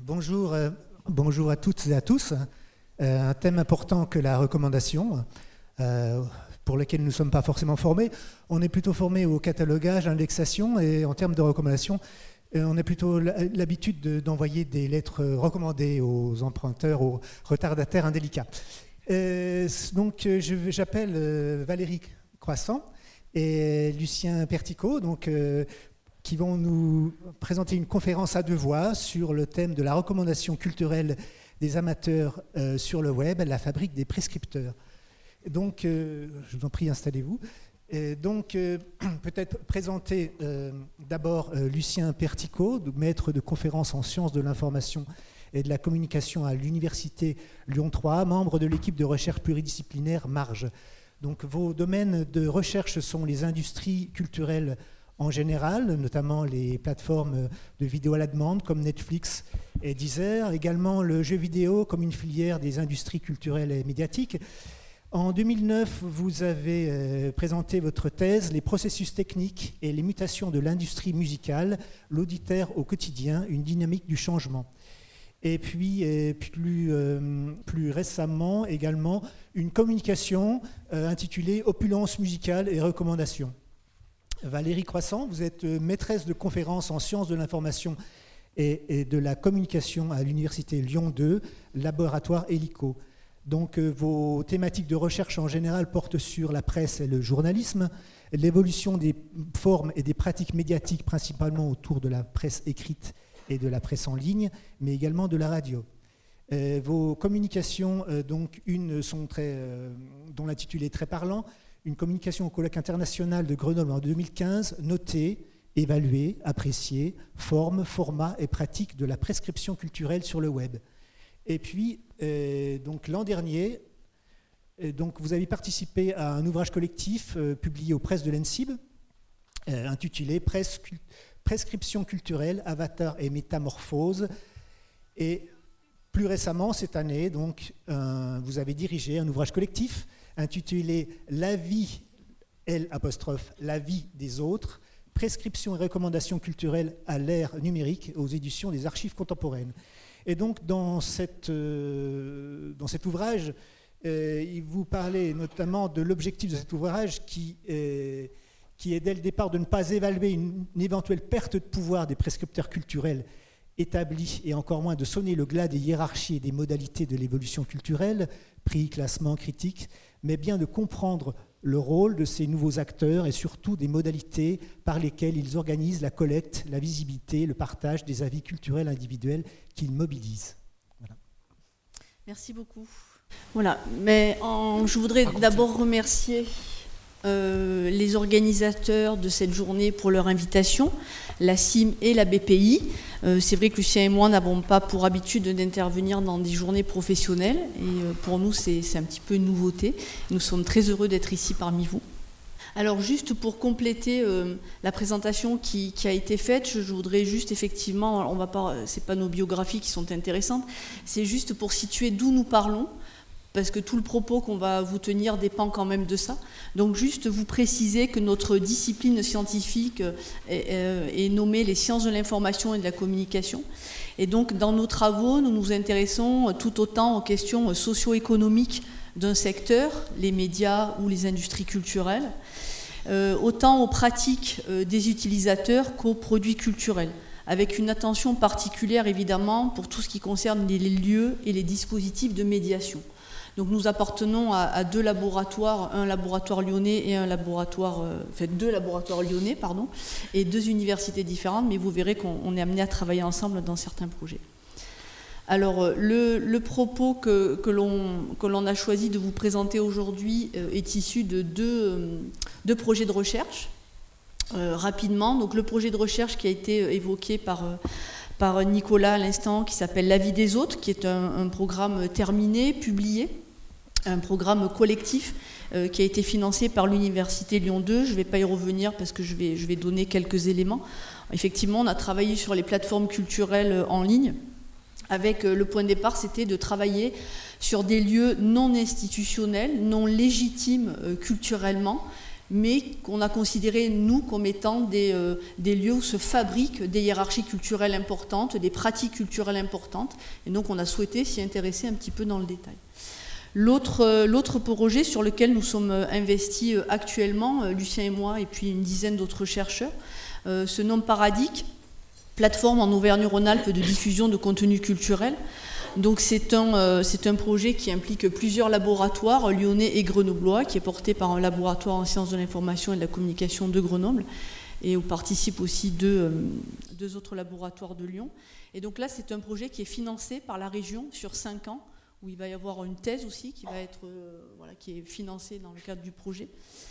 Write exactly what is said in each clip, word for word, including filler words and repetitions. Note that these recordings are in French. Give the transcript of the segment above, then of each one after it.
Bonjour, euh, bonjour à toutes et à tous. Euh, un thème important que la recommandation, euh, pour lequel nous ne sommes pas forcément formés. On est plutôt formés au catalogage, à l'indexation, et en termes de recommandation, euh, on a plutôt l'habitude de, d'envoyer des lettres recommandées aux emprunteurs, aux retardataires indélicats. Euh, donc, je, j'appelle euh, Valérie Croissant et Lucien Perticot, donc, euh, qui vont nous présenter une conférence à deux voix sur le thème de la recommandation culturelle des amateurs euh, sur le web, la fabrique des prescripteurs. Donc, euh, je vous en prie, installez-vous. Et donc, euh, peut-être présenter euh, d'abord euh, Lucien Perticot, maître de conférence en sciences de l'information et de la communication à l'Université Lyon trois, membre de l'équipe de recherche pluridisciplinaire Marge. Donc, vos domaines de recherche sont les industries culturelles en général, notamment les plateformes de vidéo à la demande comme Netflix et Deezer, également le jeu vidéo comme une filière des industries culturelles et médiatiques. En deux mille neuf, vous avez euh, présenté votre thèse « Les processus techniques et les mutations de l'industrie musicale, l'auditeur au quotidien, une dynamique du changement ». Et puis, euh, plus, euh, plus récemment, également, une communication euh, intitulée « Opulence musicale et recommandations ». Valérie Croissant, vous êtes maîtresse de conférences en sciences de l'information et, et de la communication à l'Université Lyon deux, laboratoire Helico. Donc, euh, vos thématiques de recherche en général portent sur la presse et le journalisme, l'évolution des formes et des pratiques médiatiques, principalement autour de la presse écrite et de la presse en ligne, mais également de la radio. Euh, vos communications, euh, donc, une sont très, euh, dont l'intitulé est très parlant, une communication au colloque international de Grenoble en deux mille quinze, noter, évaluer, apprécier, forme, format et pratique de la prescription culturelle sur le web. Et puis, euh, donc, l'an dernier, euh, donc, vous avez participé à un ouvrage collectif euh, publié aux presses de l'E N S I B, euh, intitulé Pres- Prescription culturelle, avatar et métamorphose. Et plus récemment, cette année, donc, euh, vous avez dirigé un ouvrage collectif intitulé « La vie, L apostrophe, la vie des autres, prescription et recommandations culturelles à l'ère numérique aux éditions des Archives contemporaines ». Et donc, dans, cette, euh, dans cet ouvrage, euh, il vous parlait notamment de l'objectif de cet ouvrage qui, euh, qui est dès le départ de ne pas évaluer une, une éventuelle perte de pouvoir des prescripteurs culturels établis et encore moins de sonner le glas des hiérarchies et des modalités de l'évolution culturelle, prix, classement, critique, mais bien de comprendre le rôle de ces nouveaux acteurs et surtout des modalités par lesquelles ils organisent la collecte, la visibilité, le partage des avis culturels individuels qu'ils mobilisent. Voilà. Merci beaucoup. Voilà, mais en, je voudrais d'abord remercier euh, les organisateurs de cette journée pour leur invitation, la C I M et la B P I. Euh, c'est vrai que Lucien et moi n'avons pas pour habitude d'intervenir dans des journées professionnelles et euh, pour nous c'est, c'est un petit peu une nouveauté. Nous sommes très heureux d'être ici parmi vous. Alors juste pour compléter euh, la présentation qui, qui a été faite, je, je voudrais juste effectivement, on va pas, c'est pas nos biographies qui sont intéressantes, c'est juste pour situer d'où nous parlons, parce que tout le propos qu'on va vous tenir dépend quand même de ça. Donc juste vous préciser que notre discipline scientifique est, est nommée les sciences de l'information et de la communication. Et donc dans nos travaux, nous nous intéressons tout autant aux questions socio-économiques d'un secteur, les médias ou les industries culturelles, euh, autant aux pratiques euh, des utilisateurs qu'aux produits culturels, avec une attention particulière évidemment pour tout ce qui concerne les lieux et les dispositifs de médiation. Donc nous appartenons à, à deux laboratoires, un laboratoire lyonnais et un laboratoire, euh, enfin deux laboratoires lyonnais, pardon, et deux universités différentes, mais vous verrez qu'on est amené à travailler ensemble dans certains projets. Alors le, le propos que, que, l'on, que l'on a choisi de vous présenter aujourd'hui euh, est issu de deux, euh, deux projets de recherche. Euh, rapidement, donc le projet de recherche qui a été évoqué par... Euh, par Nicolas à l'instant, qui s'appelle La vie des autres, qui est un, un programme terminé, publié, un programme collectif euh, qui a été financé par l'Université Lyon deux. Je ne vais pas y revenir parce que je vais, je vais donner quelques éléments. Effectivement, on a travaillé sur les plateformes culturelles en ligne, avec euh, le point de départ, c'était de travailler sur des lieux non institutionnels, non légitimes euh, culturellement, mais qu'on a considéré, nous, comme étant des, euh, des lieux où se fabriquent des hiérarchies culturelles importantes, des pratiques culturelles importantes, et donc on a souhaité s'y intéresser un petit peu dans le détail. L'autre, euh, l'autre projet sur lequel nous sommes investis actuellement, euh, Lucien et moi, et puis une dizaine d'autres chercheurs, euh, se nomme Paradic, plateforme en Auvergne-Rhône-Alpes de diffusion de contenu culturel. Donc c'est un, euh, c'est un projet qui implique plusieurs laboratoires lyonnais et grenoblois, qui est porté par un laboratoire en sciences de l'information et de la communication de Grenoble, et où participent aussi deux, euh, deux autres laboratoires de Lyon. Et donc là, c'est un projet qui est financé par la région sur cinq ans, où il va y avoir une thèse aussi qui va être, euh, voilà, qui est financée dans le cadre du projet.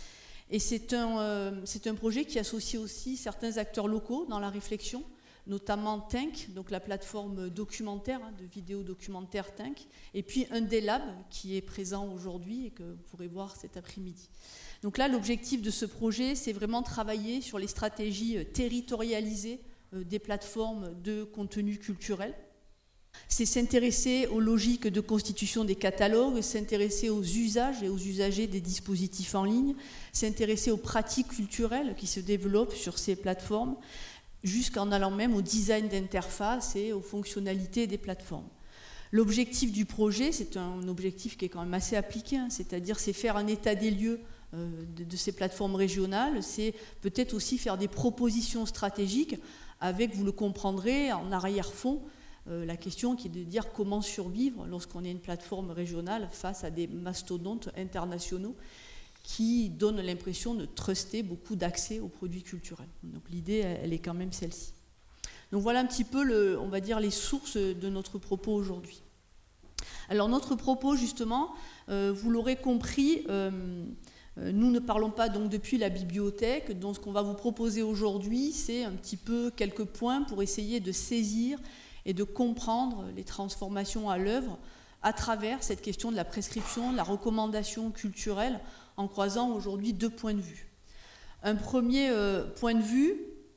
Et c'est un, euh, c'est un projet qui associe aussi certains acteurs locaux dans la réflexion, notamment Think, donc la plateforme documentaire, hein, de vidéo documentaire Think, et puis un des labs qui est présent aujourd'hui et que vous pourrez voir cet après-midi. Donc là, l'objectif de ce projet, c'est vraiment travailler sur les stratégies territorialisées euh, des plateformes de contenu culturel. C'est s'intéresser aux logiques de constitution des catalogues, s'intéresser aux usages et aux usagers des dispositifs en ligne, s'intéresser aux pratiques culturelles qui se développent sur ces plateformes, jusqu'en allant même au design d'interface et aux fonctionnalités des plateformes. L'objectif du projet, c'est un objectif qui est quand même assez appliqué, hein, c'est-à-dire c'est faire un état des lieux euh, de, de ces plateformes régionales, c'est peut-être aussi faire des propositions stratégiques avec, vous le comprendrez, en arrière-fond, euh, la question qui est de dire comment survivre lorsqu'on est une plateforme régionale face à des mastodontes internationaux qui donne l'impression de truster beaucoup d'accès aux produits culturels. Donc l'idée, elle est quand même celle-ci. Donc voilà un petit peu, le, on va dire, les sources de notre propos aujourd'hui. Alors notre propos, justement, euh, vous l'aurez compris, euh, nous ne parlons pas donc depuis la bibliothèque, donc ce qu'on va vous proposer aujourd'hui, c'est un petit peu quelques points pour essayer de saisir et de comprendre les transformations à l'œuvre à travers cette question de la prescription, de la recommandation culturelle, en croisant aujourd'hui deux points de vue. Un premier euh, point de vue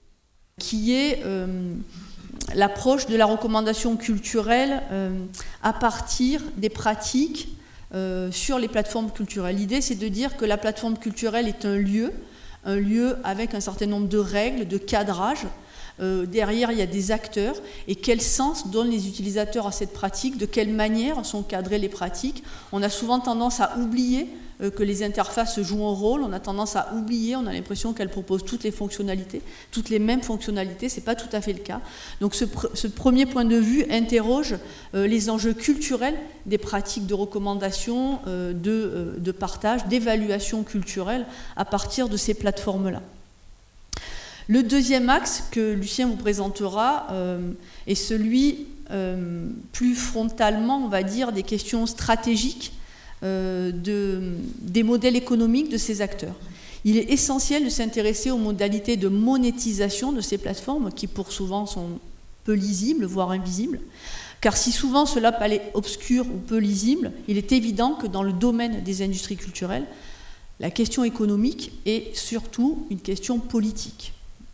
qui est euh, l'approche de la recommandation culturelle euh, à partir des pratiques euh, sur les plateformes culturelles. L'idée, c'est de dire que la plateforme culturelle est un lieu, un lieu avec un certain nombre de règles, de cadrage. Euh, derrière, il y a des acteurs. Et quel sens donnent les utilisateurs à cette pratique? De quelle manière sont cadrées les pratiques? On a souvent tendance à oublier que les interfaces jouent un rôle, on a tendance à oublier, on a l'impression qu'elles proposent toutes les fonctionnalités, toutes les mêmes fonctionnalités, ce n'est pas tout à fait le cas. Donc ce, pr- ce premier point de vue interroge euh, les enjeux culturels des pratiques de recommandation, euh, de, euh, de partage, d'évaluation culturelle à partir de ces plateformes-là. Le deuxième axe que Lucien vous présentera euh, est celui euh, plus frontalement, on va dire, des questions stratégiques Euh, de, des modèles économiques de ces acteurs. Il est essentiel de s'intéresser aux modalités de monétisation de ces plateformes qui pour souvent sont peu lisibles, voire invisibles, car si souvent cela paraît obscur ou peu lisible, il est évident que dans le domaine des industries culturelles, la question économique est surtout une question politique.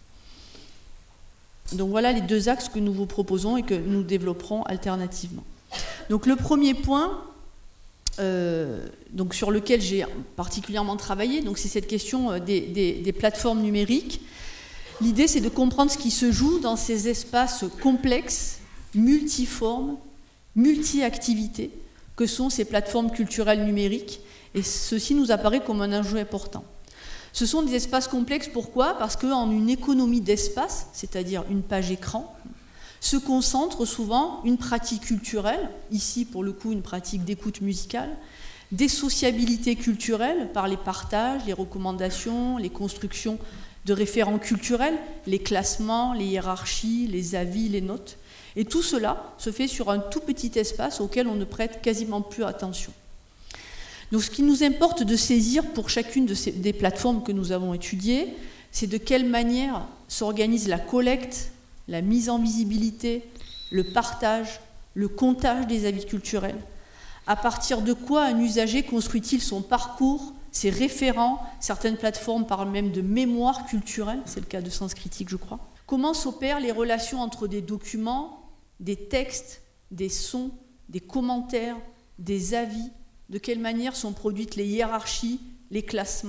Donc voilà les deux axes que nous vous proposons et que nous développerons alternativement. Donc le premier point, Euh, donc sur lequel j'ai particulièrement travaillé, donc c'est cette question des, des, des plateformes numériques. L'idée, c'est de comprendre ce qui se joue dans ces espaces complexes, multiformes, multi-activités, que sont ces plateformes culturelles numériques, et ceci nous apparaît comme un enjeu important. Ce sont des espaces complexes, pourquoi? Parce qu'en une économie d'espace, c'est-à-dire une page écran, se concentre souvent une pratique culturelle, ici pour le coup une pratique d'écoute musicale, des sociabilités culturelles par les partages, les recommandations, les constructions de référents culturels, les classements, les hiérarchies, les avis, les notes. Et tout cela se fait sur un tout petit espace auquel on ne prête quasiment plus attention. Donc ce qui nous importe de saisir pour chacune de ces, des plateformes que nous avons étudiées, c'est de quelle manière s'organise la collecte, la mise en visibilité, le partage, le comptage des avis culturels. À partir de quoi un usager construit-il son parcours, ses référents? Certaines plateformes parlent même de mémoire culturelle, c'est le cas de Sens Critique, je crois. Comment s'opèrent les relations entre des documents, des textes, des sons, des commentaires, des avis? De quelle manière sont produites les hiérarchies, les classements,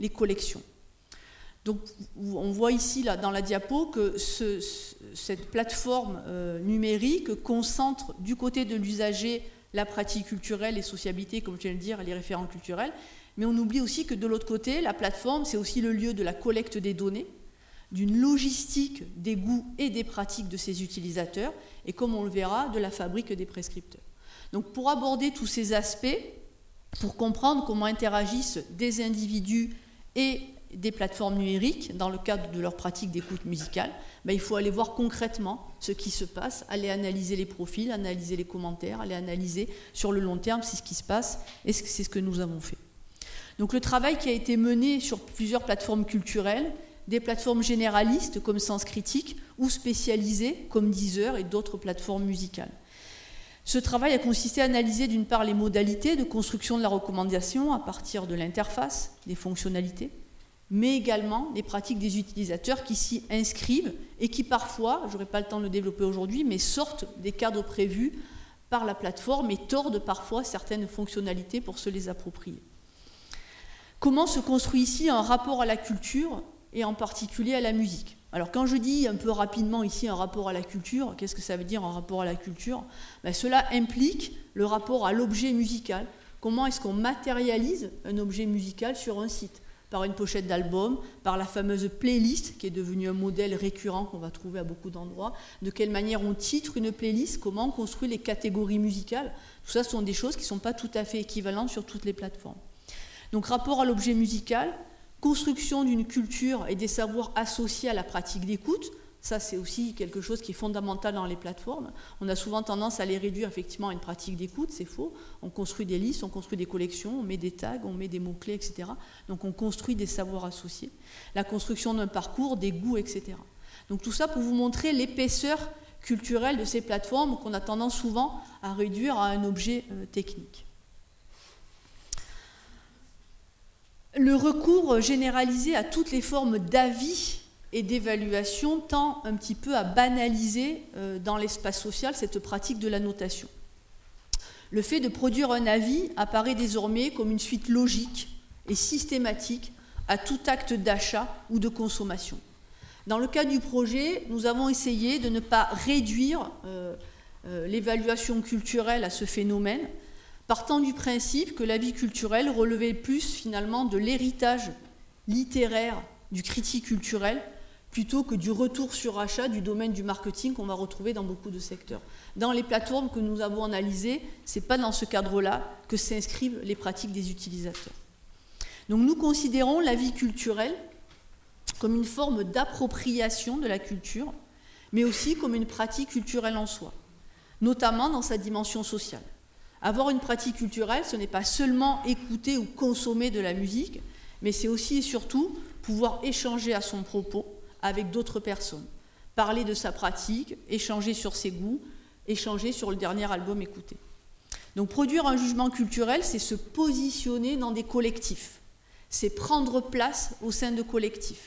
les collections. Donc on voit ici là, dans la diapo que ce, cette plateforme euh, numérique concentre du côté de l'usager la pratique culturelle, les sociabilités, comme je viens de le dire, les référents culturels, mais on oublie aussi que de l'autre côté, la plateforme, c'est aussi le lieu de la collecte des données, d'une logistique des goûts et des pratiques de ses utilisateurs, et comme on le verra, de la fabrique des prescripteurs. Donc pour aborder tous ces aspects, pour comprendre comment interagissent des individus et des plateformes numériques dans le cadre de leur pratique d'écoute musicale, ben, il faut aller voir concrètement ce qui se passe, aller analyser les profils, analyser les commentaires, aller analyser sur le long terme c'est ce qui se passe, et c'est ce que nous avons fait. Donc le travail qui a été mené sur plusieurs plateformes culturelles, des plateformes généralistes comme Sens Critique ou spécialisées comme Deezer et d'autres plateformes musicales. Ce travail a consisté à analyser d'une part les modalités de construction de la recommandation à partir de l'interface, des fonctionnalités, mais également les pratiques des utilisateurs qui s'y inscrivent et qui parfois, je n'aurai pas le temps de le développer aujourd'hui, mais sortent des cadres prévus par la plateforme et tordent parfois certaines fonctionnalités pour se les approprier. Comment se construit ici un rapport à la culture et en particulier à la musique? Alors quand je dis un peu rapidement ici un rapport à la culture, qu'est-ce que ça veut dire un rapport à la culture? Ben, cela implique le rapport à l'objet musical. Comment est-ce qu'on matérialise un objet musical sur un site? Par une pochette d'album, par la fameuse playlist qui est devenue un modèle récurrent qu'on va trouver à beaucoup d'endroits. De quelle manière on titre une playlist? Comment on construit les catégories musicales? Tout ça, ce sont des choses qui ne sont pas tout à fait équivalentes sur toutes les plateformes. Donc rapport à l'objet musical, construction d'une culture et des savoirs associés à la pratique d'écoute, ça c'est aussi quelque chose qui est fondamental dans les plateformes. On a souvent tendance à les réduire effectivement à une pratique d'écoute, c'est faux. On construit des listes, on construit des collections, on met des tags, on met des mots-clés, et cetera. Donc on construit des savoirs associés. La construction d'un parcours, des goûts, et cetera. Donc tout ça pour vous montrer l'épaisseur culturelle de ces plateformes qu'on a tendance souvent à réduire à un objet euh, technique. Le recours généralisé à toutes les formes d'avis et d'évaluation tend un petit peu à banaliser euh, dans l'espace social cette pratique de la notation. Le fait de produire un avis apparaît désormais comme une suite logique et systématique à tout acte d'achat ou de consommation. Dans le cas du projet, nous avons essayé de ne pas réduire euh, euh, l'évaluation culturelle à ce phénomène, partant du principe que l'avis culturel relevait plus finalement de l'héritage littéraire du critique culturel plutôt que du retour sur achat du domaine du marketing qu'on va retrouver dans beaucoup de secteurs. Dans les plateformes que nous avons analysées, ce n'est pas dans ce cadre-là que s'inscrivent les pratiques des utilisateurs. Donc nous considérons l'avis culturel comme une forme d'appropriation de la culture, mais aussi comme une pratique culturelle en soi, notamment dans sa dimension sociale. Avoir une pratique culturelle, ce n'est pas seulement écouter ou consommer de la musique, mais c'est aussi et surtout pouvoir échanger à son propos avec d'autres personnes, parler de sa pratique, échanger sur ses goûts, échanger sur le dernier album écouté. Donc produire un jugement culturel, c'est se positionner dans des collectifs, c'est prendre place au sein de collectifs,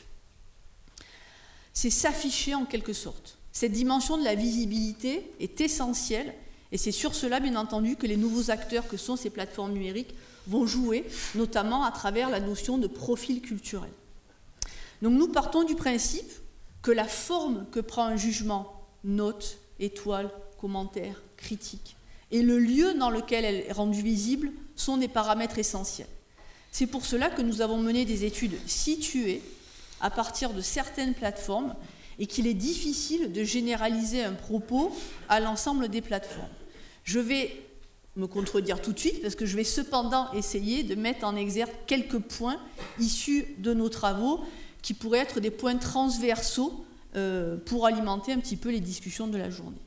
c'est s'afficher en quelque sorte. Cette dimension de la visibilité est essentielle. Et c'est sur cela, bien entendu, que les nouveaux acteurs que sont ces plateformes numériques vont jouer, notamment à travers la notion de profil culturel. Donc nous partons du principe que la forme que prend un jugement, note, étoile, commentaire, critique, et le lieu dans lequel elle est rendue visible sont des paramètres essentiels. C'est pour cela que nous avons mené des études situées à partir de certaines plateformes et qu'il est difficile de généraliser un propos à l'ensemble des plateformes. Je vais me contredire tout de suite parce que je vais cependant essayer de mettre en exergue quelques points issus de nos travaux qui pourraient être des points transversaux euh, pour alimenter un petit peu les discussions de la journée.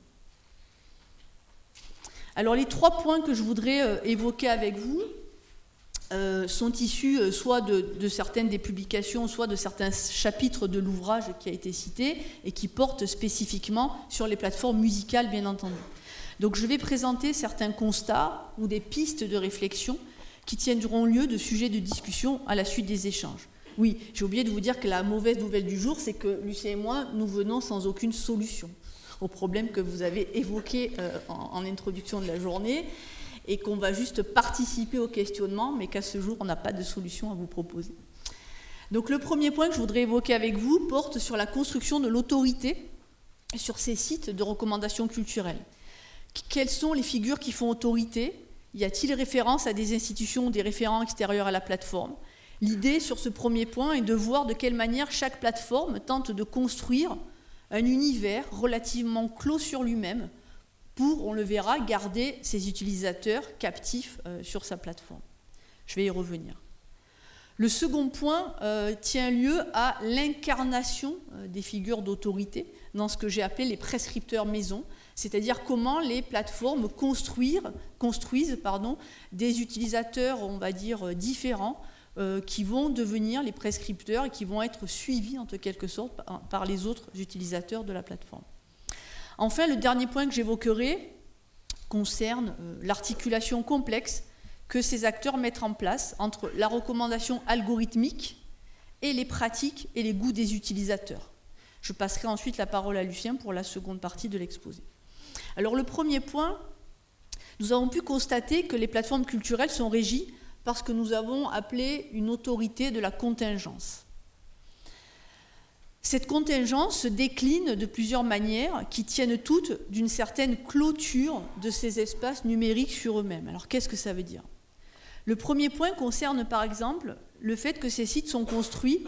Alors les trois points que je voudrais euh, évoquer avec vous Euh, sont issus euh, soit de, de certaines des publications, soit de certains chapitres de l'ouvrage qui a été cité et qui portent spécifiquement sur les plateformes musicales, bien entendu. Donc je vais présenter certains constats ou des pistes de réflexion qui tiendront lieu de sujets de discussion à la suite des échanges. Oui, j'ai oublié de vous dire que la mauvaise nouvelle du jour, c'est que Lucien et moi, nous venons sans aucune solution au problème que vous avez évoqué euh, en, en introduction de la journée, et qu'on va juste participer au questionnement, mais qu'à ce jour, on n'a pas de solution à vous proposer. Donc le premier point que je voudrais évoquer avec vous porte sur la construction de l'autorité sur ces sites de recommandations culturelles. Quelles sont les figures qui font autorité ? Y a-t-il référence à des institutions ou des référents extérieurs à la plateforme ? L'idée sur ce premier point est de voir de quelle manière chaque plateforme tente de construire un univers relativement clos sur lui-même pour, on le verra, garder ses utilisateurs captifs euh, sur sa plateforme. Je vais y revenir. Le second point euh, tient lieu à l'incarnation euh, des figures d'autorité dans ce que j'ai appelé les prescripteurs maison, c'est-à-dire comment les plateformes construisent, construisent pardon, des utilisateurs, on va dire, différents, euh, qui vont devenir les prescripteurs et qui vont être suivis, en quelque sorte, par, par les autres utilisateurs de la plateforme. Enfin, le dernier point que j'évoquerai concerne euh, l'articulation complexe que ces acteurs mettent en place entre la recommandation algorithmique et les pratiques et les goûts des utilisateurs. Je passerai ensuite la parole à Lucien pour la seconde partie de l'exposé. Alors le premier point, nous avons pu constater que les plateformes culturelles sont régies par ce que nous avons appelé une autorité de la contingence. Cette contingence se décline de plusieurs manières qui tiennent toutes d'une certaine clôture de ces espaces numériques sur eux-mêmes. Alors qu'est-ce que ça veut dire ? Le premier point concerne par exemple le fait que ces sites sont construits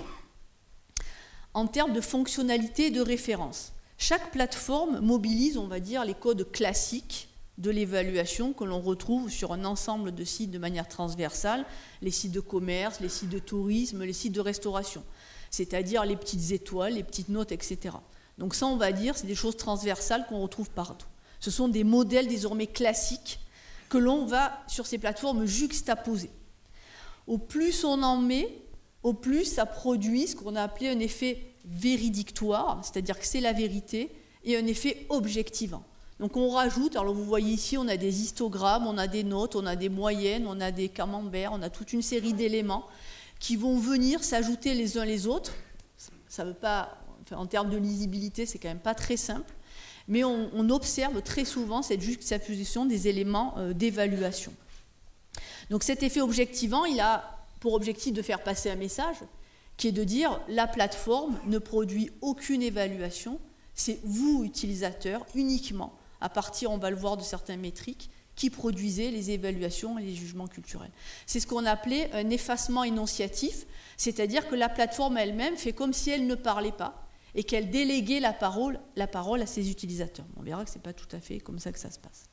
en termes de fonctionnalité et de référence. Chaque plateforme mobilise, on va dire, les codes classiques de l'évaluation que l'on retrouve sur un ensemble de sites de manière transversale, les sites de commerce, les sites de tourisme, les sites de restauration, c'est-à-dire les petites étoiles, les petites notes, et cetera. Donc ça, on va dire, c'est des choses transversales qu'on retrouve partout. Ce sont des modèles désormais classiques que l'on va, sur ces plateformes, juxtaposer. Au plus on en met, au plus ça produit ce qu'on a appelé un effet véridictoire, c'est-à-dire que c'est la vérité, et un effet objectivant. Donc on rajoute, alors vous voyez ici, on a des histogrammes, on a des notes, on a des moyennes, on a des camemberts, on a toute une série d'éléments qui vont venir s'ajouter les uns les autres. Ça veut pas, enfin, en termes de lisibilité, c'est quand même pas très simple, mais on, on observe très souvent cette juxtaposition des éléments euh, d'évaluation. Donc cet effet objectivant, il a pour objectif de faire passer un message qui est de dire la plateforme ne produit aucune évaluation, c'est vous, utilisateurs, uniquement, à partir, on va le voir, de certaines métriques, qui produisez les évaluations et les jugements culturels. C'est ce qu'on appelait un effacement énonciatif, c'est-à-dire que la plateforme elle-même fait comme si elle ne parlait pas et qu'elle déléguait la parole, la parole à ses utilisateurs. On verra que ce n'est pas tout à fait comme ça que ça se passe.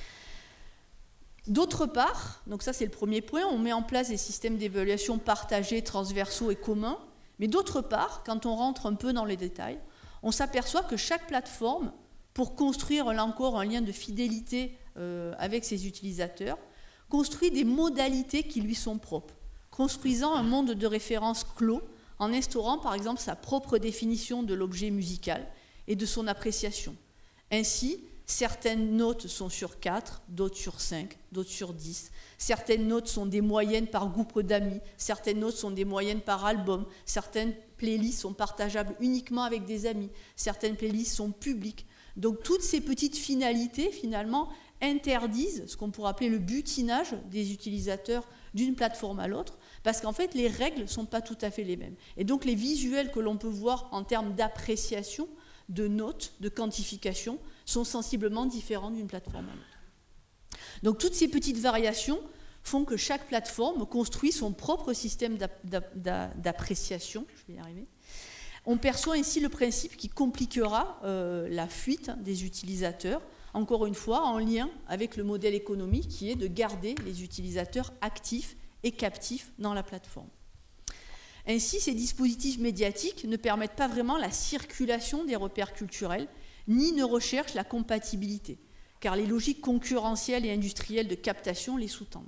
D'autre part, donc ça c'est le premier point, on met en place des systèmes d'évaluation partagés, transversaux et communs, mais d'autre part, quand on rentre un peu dans les détails, on s'aperçoit que chaque plateforme, pour construire là encore un lien de fidélité euh, avec ses utilisateurs, construit des modalités qui lui sont propres, construisant un monde de référence clos, en instaurant par exemple sa propre définition de l'objet musical et de son appréciation. Ainsi, certaines notes sont sur quatre, d'autres sur cinq, d'autres sur dix. Certaines notes sont des moyennes par groupe d'amis, certaines notes sont des moyennes par album, certaines playlists sont partageables uniquement avec des amis, certaines playlists sont publiques. Donc toutes ces petites finalités, finalement, interdisent ce qu'on pourrait appeler le butinage des utilisateurs d'une plateforme à l'autre, parce qu'en fait, les règles ne sont pas tout à fait les mêmes. Et donc les visuels que l'on peut voir en termes d'appréciation, de notes, de quantification, sont sensiblement différents d'une plateforme à l'autre. Donc toutes ces petites variations font que chaque plateforme construit son propre système d'appréciation. Je vais y arriver. On perçoit ainsi le principe qui compliquera euh, la fuite des utilisateurs, encore une fois en lien avec le modèle économique qui est de garder les utilisateurs actifs et captifs dans la plateforme. Ainsi, ces dispositifs médiatiques ne permettent pas vraiment la circulation des repères culturels, ni ne recherchent la compatibilité, car les logiques concurrentielles et industrielles de captation les sous-tendent.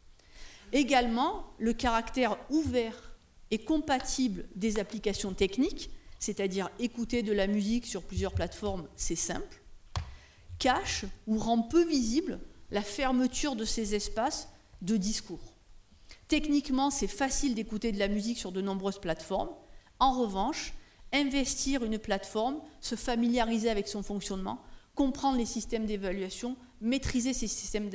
Également, le caractère ouvert et compatible des applications techniques, c'est-à-dire écouter de la musique sur plusieurs plateformes, c'est simple, cache ou rend peu visible la fermeture de ces espaces de discours. Techniquement, c'est facile d'écouter de la musique sur de nombreuses plateformes. En revanche, investir une plateforme, se familiariser avec son fonctionnement, comprendre les systèmes d'évaluation, maîtriser ces systèmes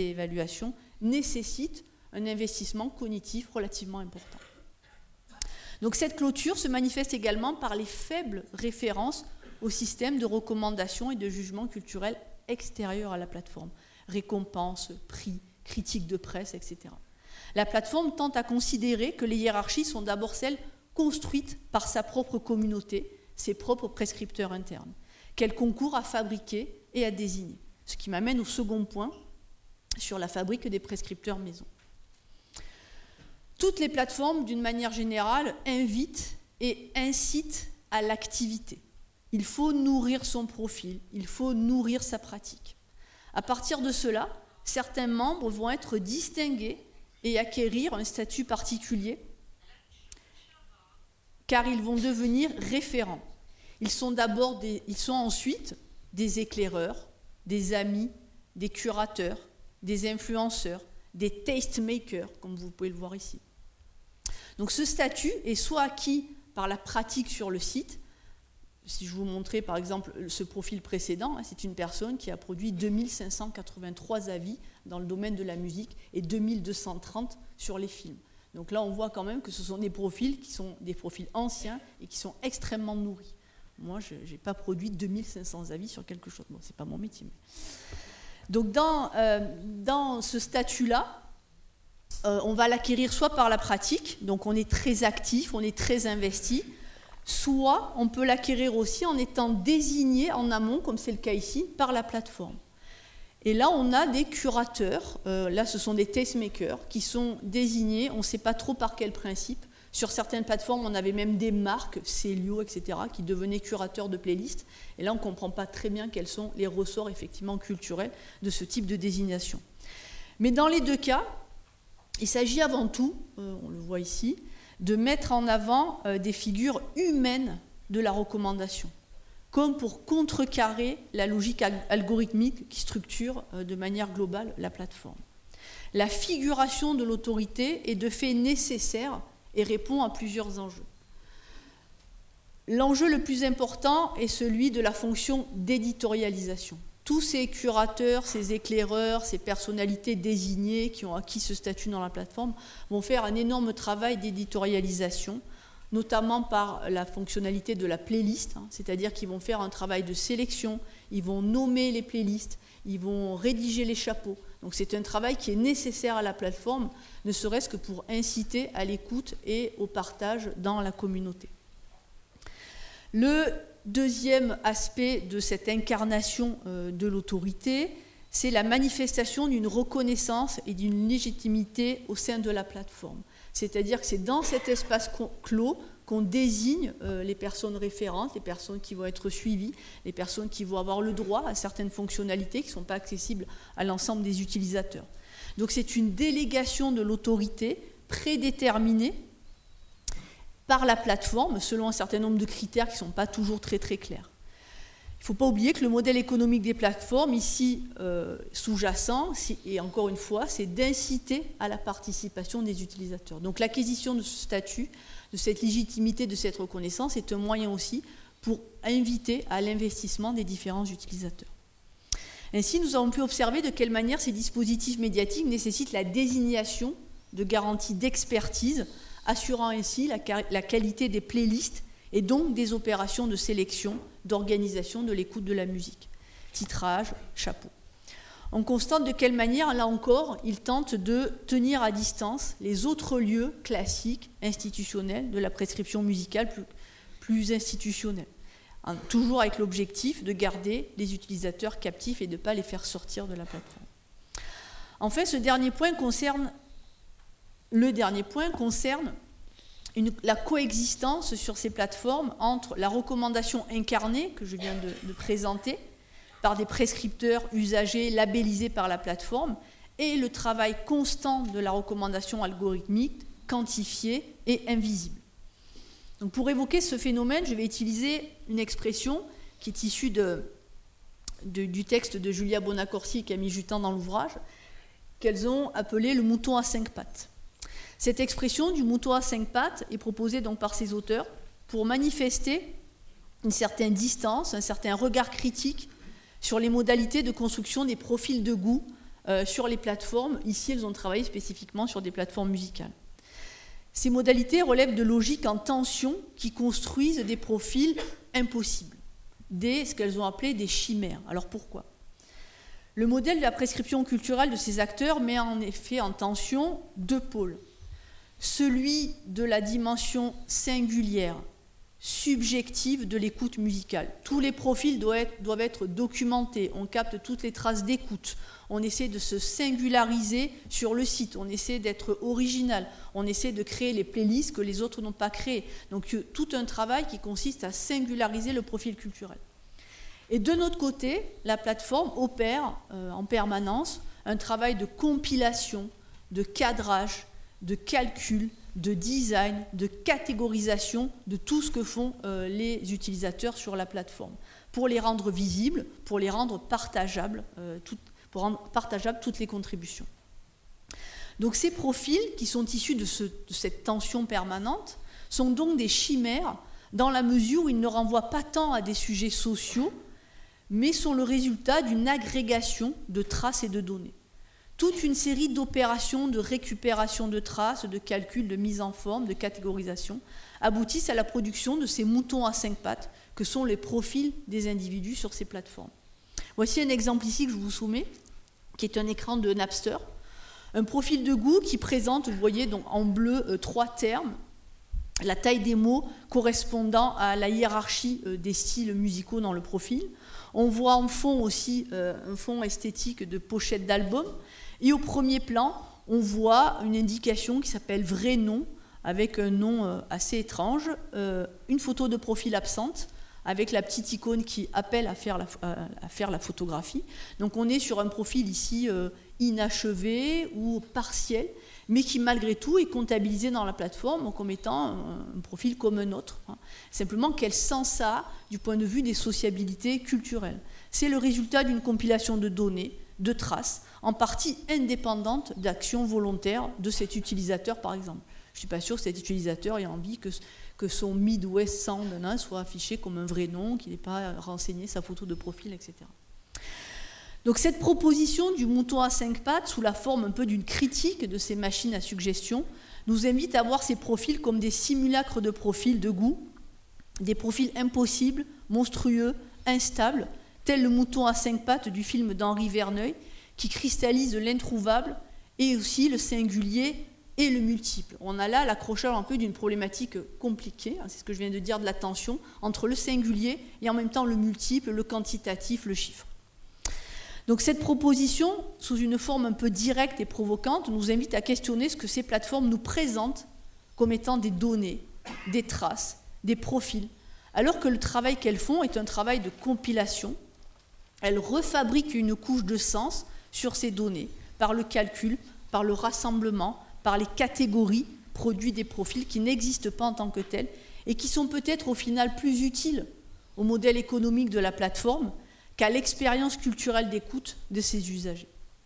d'évaluation nécessite un investissement cognitif relativement important. Donc cette clôture se manifeste également par les faibles références au système de recommandation et de jugement culturel extérieur à la plateforme. Récompenses, prix, critiques de presse, et cetera. La plateforme tente à considérer que les hiérarchies sont d'abord celles construites par sa propre communauté, ses propres prescripteurs internes, qu'elle concourt à fabriquer et à désigner. Ce qui m'amène au second point sur la fabrique des prescripteurs maison. Toutes les plateformes, d'une manière générale, invitent et incitent à l'activité. Il faut nourrir son profil, il faut nourrir sa pratique. À partir de cela, certains membres vont être distingués et acquérir un statut particulier, car ils vont devenir référents. Ils sont d'abord des, ils sont ensuite des éclaireurs, des amis, des curateurs, des influenceurs, des tastemakers, comme vous pouvez le voir ici. Donc ce statut est soit acquis par la pratique sur le site. Si je vous montrais par exemple ce profil précédent, c'est une personne qui a produit deux mille cinq cent quatre-vingt-trois avis dans le domaine de la musique et deux mille deux cent trente sur les films. Donc là on voit quand même que ce sont des profils qui sont des profils anciens et qui sont extrêmement nourris. Moi je n'ai pas produit deux mille cinq cents avis sur quelque chose, bon, c'est pas mon métier. Mais... Donc dans, euh, dans ce statut-là, euh, on va l'acquérir soit par la pratique, donc on est très actif, on est très investi, soit on peut l'acquérir aussi en étant désigné en amont, comme c'est le cas ici, par la plateforme. Et là, on a des curateurs, euh, là ce sont des tastemakers, qui sont désignés, on ne sait pas trop par quel principe. Sur certaines plateformes, on avait même des marques, Célio, et cetera, qui devenaient curateurs de playlists. Et là, on ne comprend pas très bien quels sont les ressorts effectivement culturels de ce type de désignation. Mais dans les deux cas, il s'agit avant tout, euh, on le voit ici, de mettre en avant euh, des figures humaines de la recommandation, comme pour contrecarrer la logique algorithmique qui structure euh, de manière globale la plateforme. La figuration de l'autorité est de fait nécessaire et répond à plusieurs enjeux. L'enjeu le plus important est celui de la fonction d'éditorialisation. Tous ces curateurs, ces éclaireurs, ces personnalités désignées qui ont acquis ce statut dans la plateforme vont faire un énorme travail d'éditorialisation, notamment par la fonctionnalité de la playlist, hein, c'est-à-dire qu'ils vont faire un travail de sélection, ils vont nommer les playlists, ils vont rédiger les chapeaux. Donc c'est un travail qui est nécessaire à la plateforme, ne serait-ce que pour inciter à l'écoute et au partage dans la communauté. Le deuxième aspect de cette incarnation euh, de l'autorité, c'est la manifestation d'une reconnaissance et d'une légitimité au sein de la plateforme. C'est-à-dire que c'est dans cet espace clos qu'on désigne euh, les personnes référentes, les personnes qui vont être suivies, les personnes qui vont avoir le droit à certaines fonctionnalités qui ne sont pas accessibles à l'ensemble des utilisateurs. Donc c'est une délégation de l'autorité prédéterminée par la plateforme selon un certain nombre de critères qui ne sont pas toujours très très clairs. Il ne faut pas oublier que le modèle économique des plateformes, ici euh, sous-jacent, et encore une fois, c'est d'inciter à la participation des utilisateurs. Donc l'acquisition de ce statut, de cette légitimité, de cette reconnaissance, est un moyen aussi pour inviter à l'investissement des différents utilisateurs. Ainsi, nous avons pu observer de quelle manière ces dispositifs médiatiques nécessitent la désignation de garanties d'expertise, assurant ainsi la, la qualité des playlists et donc des opérations de sélection, d'organisation de l'écoute de la musique. Titrage, chapeau. On constate de quelle manière, là encore, ils tentent de tenir à distance les autres lieux classiques, institutionnels, de la prescription musicale plus, plus institutionnelle. Hein, toujours avec l'objectif de garder les utilisateurs captifs et de ne pas les faire sortir de la plateforme. Enfin, ce dernier point concerne, le dernier point concerne Une, la coexistence sur ces plateformes entre la recommandation incarnée que je viens de, de présenter par des prescripteurs usagers labellisés par la plateforme et le travail constant de la recommandation algorithmique quantifiée et invisible. Donc pour évoquer ce phénomène, je vais utiliser une expression qui est issue de, de, du texte de Julia Bonaccorsi qui a mis du temps dans l'ouvrage, qu'elles ont appelé le mouton à cinq pattes. Cette expression du mouton à cinq pattes est proposée donc par ses auteurs pour manifester une certaine distance, un certain regard critique sur les modalités de construction des profils de goût euh, sur les plateformes. Ici, elles ont travaillé spécifiquement sur des plateformes musicales. Ces modalités relèvent de logiques en tension qui construisent des profils impossibles, des, ce qu'elles ont appelé des chimères. Alors pourquoi ? Le modèle de la prescription culturelle de ces acteurs met en effet en tension deux pôles. Celui de la dimension singulière, subjective de l'écoute musicale. Tous les profils doivent être, doivent être documentés, on capte toutes les traces d'écoute, on essaie de se singulariser sur le site, on essaie d'être original, on essaie de créer les playlists que les autres n'ont pas créées. Donc tout un travail qui consiste à singulariser le profil culturel. Et de notre côté, la plateforme opère euh, en permanence un travail de compilation, de cadrage, de calcul, de design, de catégorisation de tout ce que font euh, les utilisateurs sur la plateforme, pour les rendre visibles, pour les rendre partageables, euh, tout, pour rendre partageables toutes les contributions. Donc ces profils, qui sont issus de, ce, de cette tension permanente, sont donc des chimères dans la mesure où ils ne renvoient pas tant à des sujets sociaux, mais sont le résultat d'une agrégation de traces et de données. Toute une série d'opérations de récupération de traces, de calcul, de mise en forme, de catégorisation, aboutissent à la production de ces moutons à cinq pattes que sont les profils des individus sur ces plateformes. Voici un exemple ici que je vous soumets, qui est un écran de Napster, un profil de goût qui présente, vous voyez donc en bleu, euh, trois termes, la taille des mots correspondant à la hiérarchie euh, des styles musicaux dans le profil. On voit en fond aussi euh, un fond esthétique de pochette d'album. Et au premier plan, on voit une indication qui s'appelle « Vrai nom », avec un nom euh, assez étrange, euh, une photo de profil absente, avec la petite icône qui appelle à faire la, à faire la photographie. Donc on est sur un profil ici euh, inachevé ou partiel, mais qui malgré tout est comptabilisé dans la plateforme comme étant un, un profil comme un autre. Hein. Simplement, quel sens ça a du point de vue des sociabilités culturelles ? C'est le résultat d'une compilation de données, de traces, en partie indépendantes d'actions volontaires de cet utilisateur, par exemple. Je ne suis pas sûre que cet utilisateur ait envie que, que son Midwest Sound hein, soit affiché comme un vrai nom, qu'il n'ait pas renseigné sa photo de profil, et cetera. Donc cette proposition du mouton à cinq pattes, sous la forme un peu d'une critique de ces machines à suggestion, nous invite à voir ces profils comme des simulacres de profils de goût, des profils impossibles, monstrueux, instables, tels le mouton à cinq pattes du film d'Henri Verneuil, qui cristallise l'introuvable et aussi le singulier et le multiple. On a là l'accrochage un peu d'une problématique compliquée, hein, c'est ce que je viens de dire, de la tension entre le singulier et en même temps le multiple, le quantitatif, le chiffre. Donc cette proposition, sous une forme un peu directe et provocante, nous invite à questionner ce que ces plateformes nous présentent comme étant des données, des traces, des profils, alors que le travail qu'elles font est un travail de compilation. Elles refabriquent une couche de sens sur ces données, par le calcul, par le rassemblement, par les catégories produits des profils qui n'existent pas en tant que tels et qui sont peut-être au final plus utiles au modèle économique de la plateforme qu'à l'expérience culturelle d'écoute de ses usagers.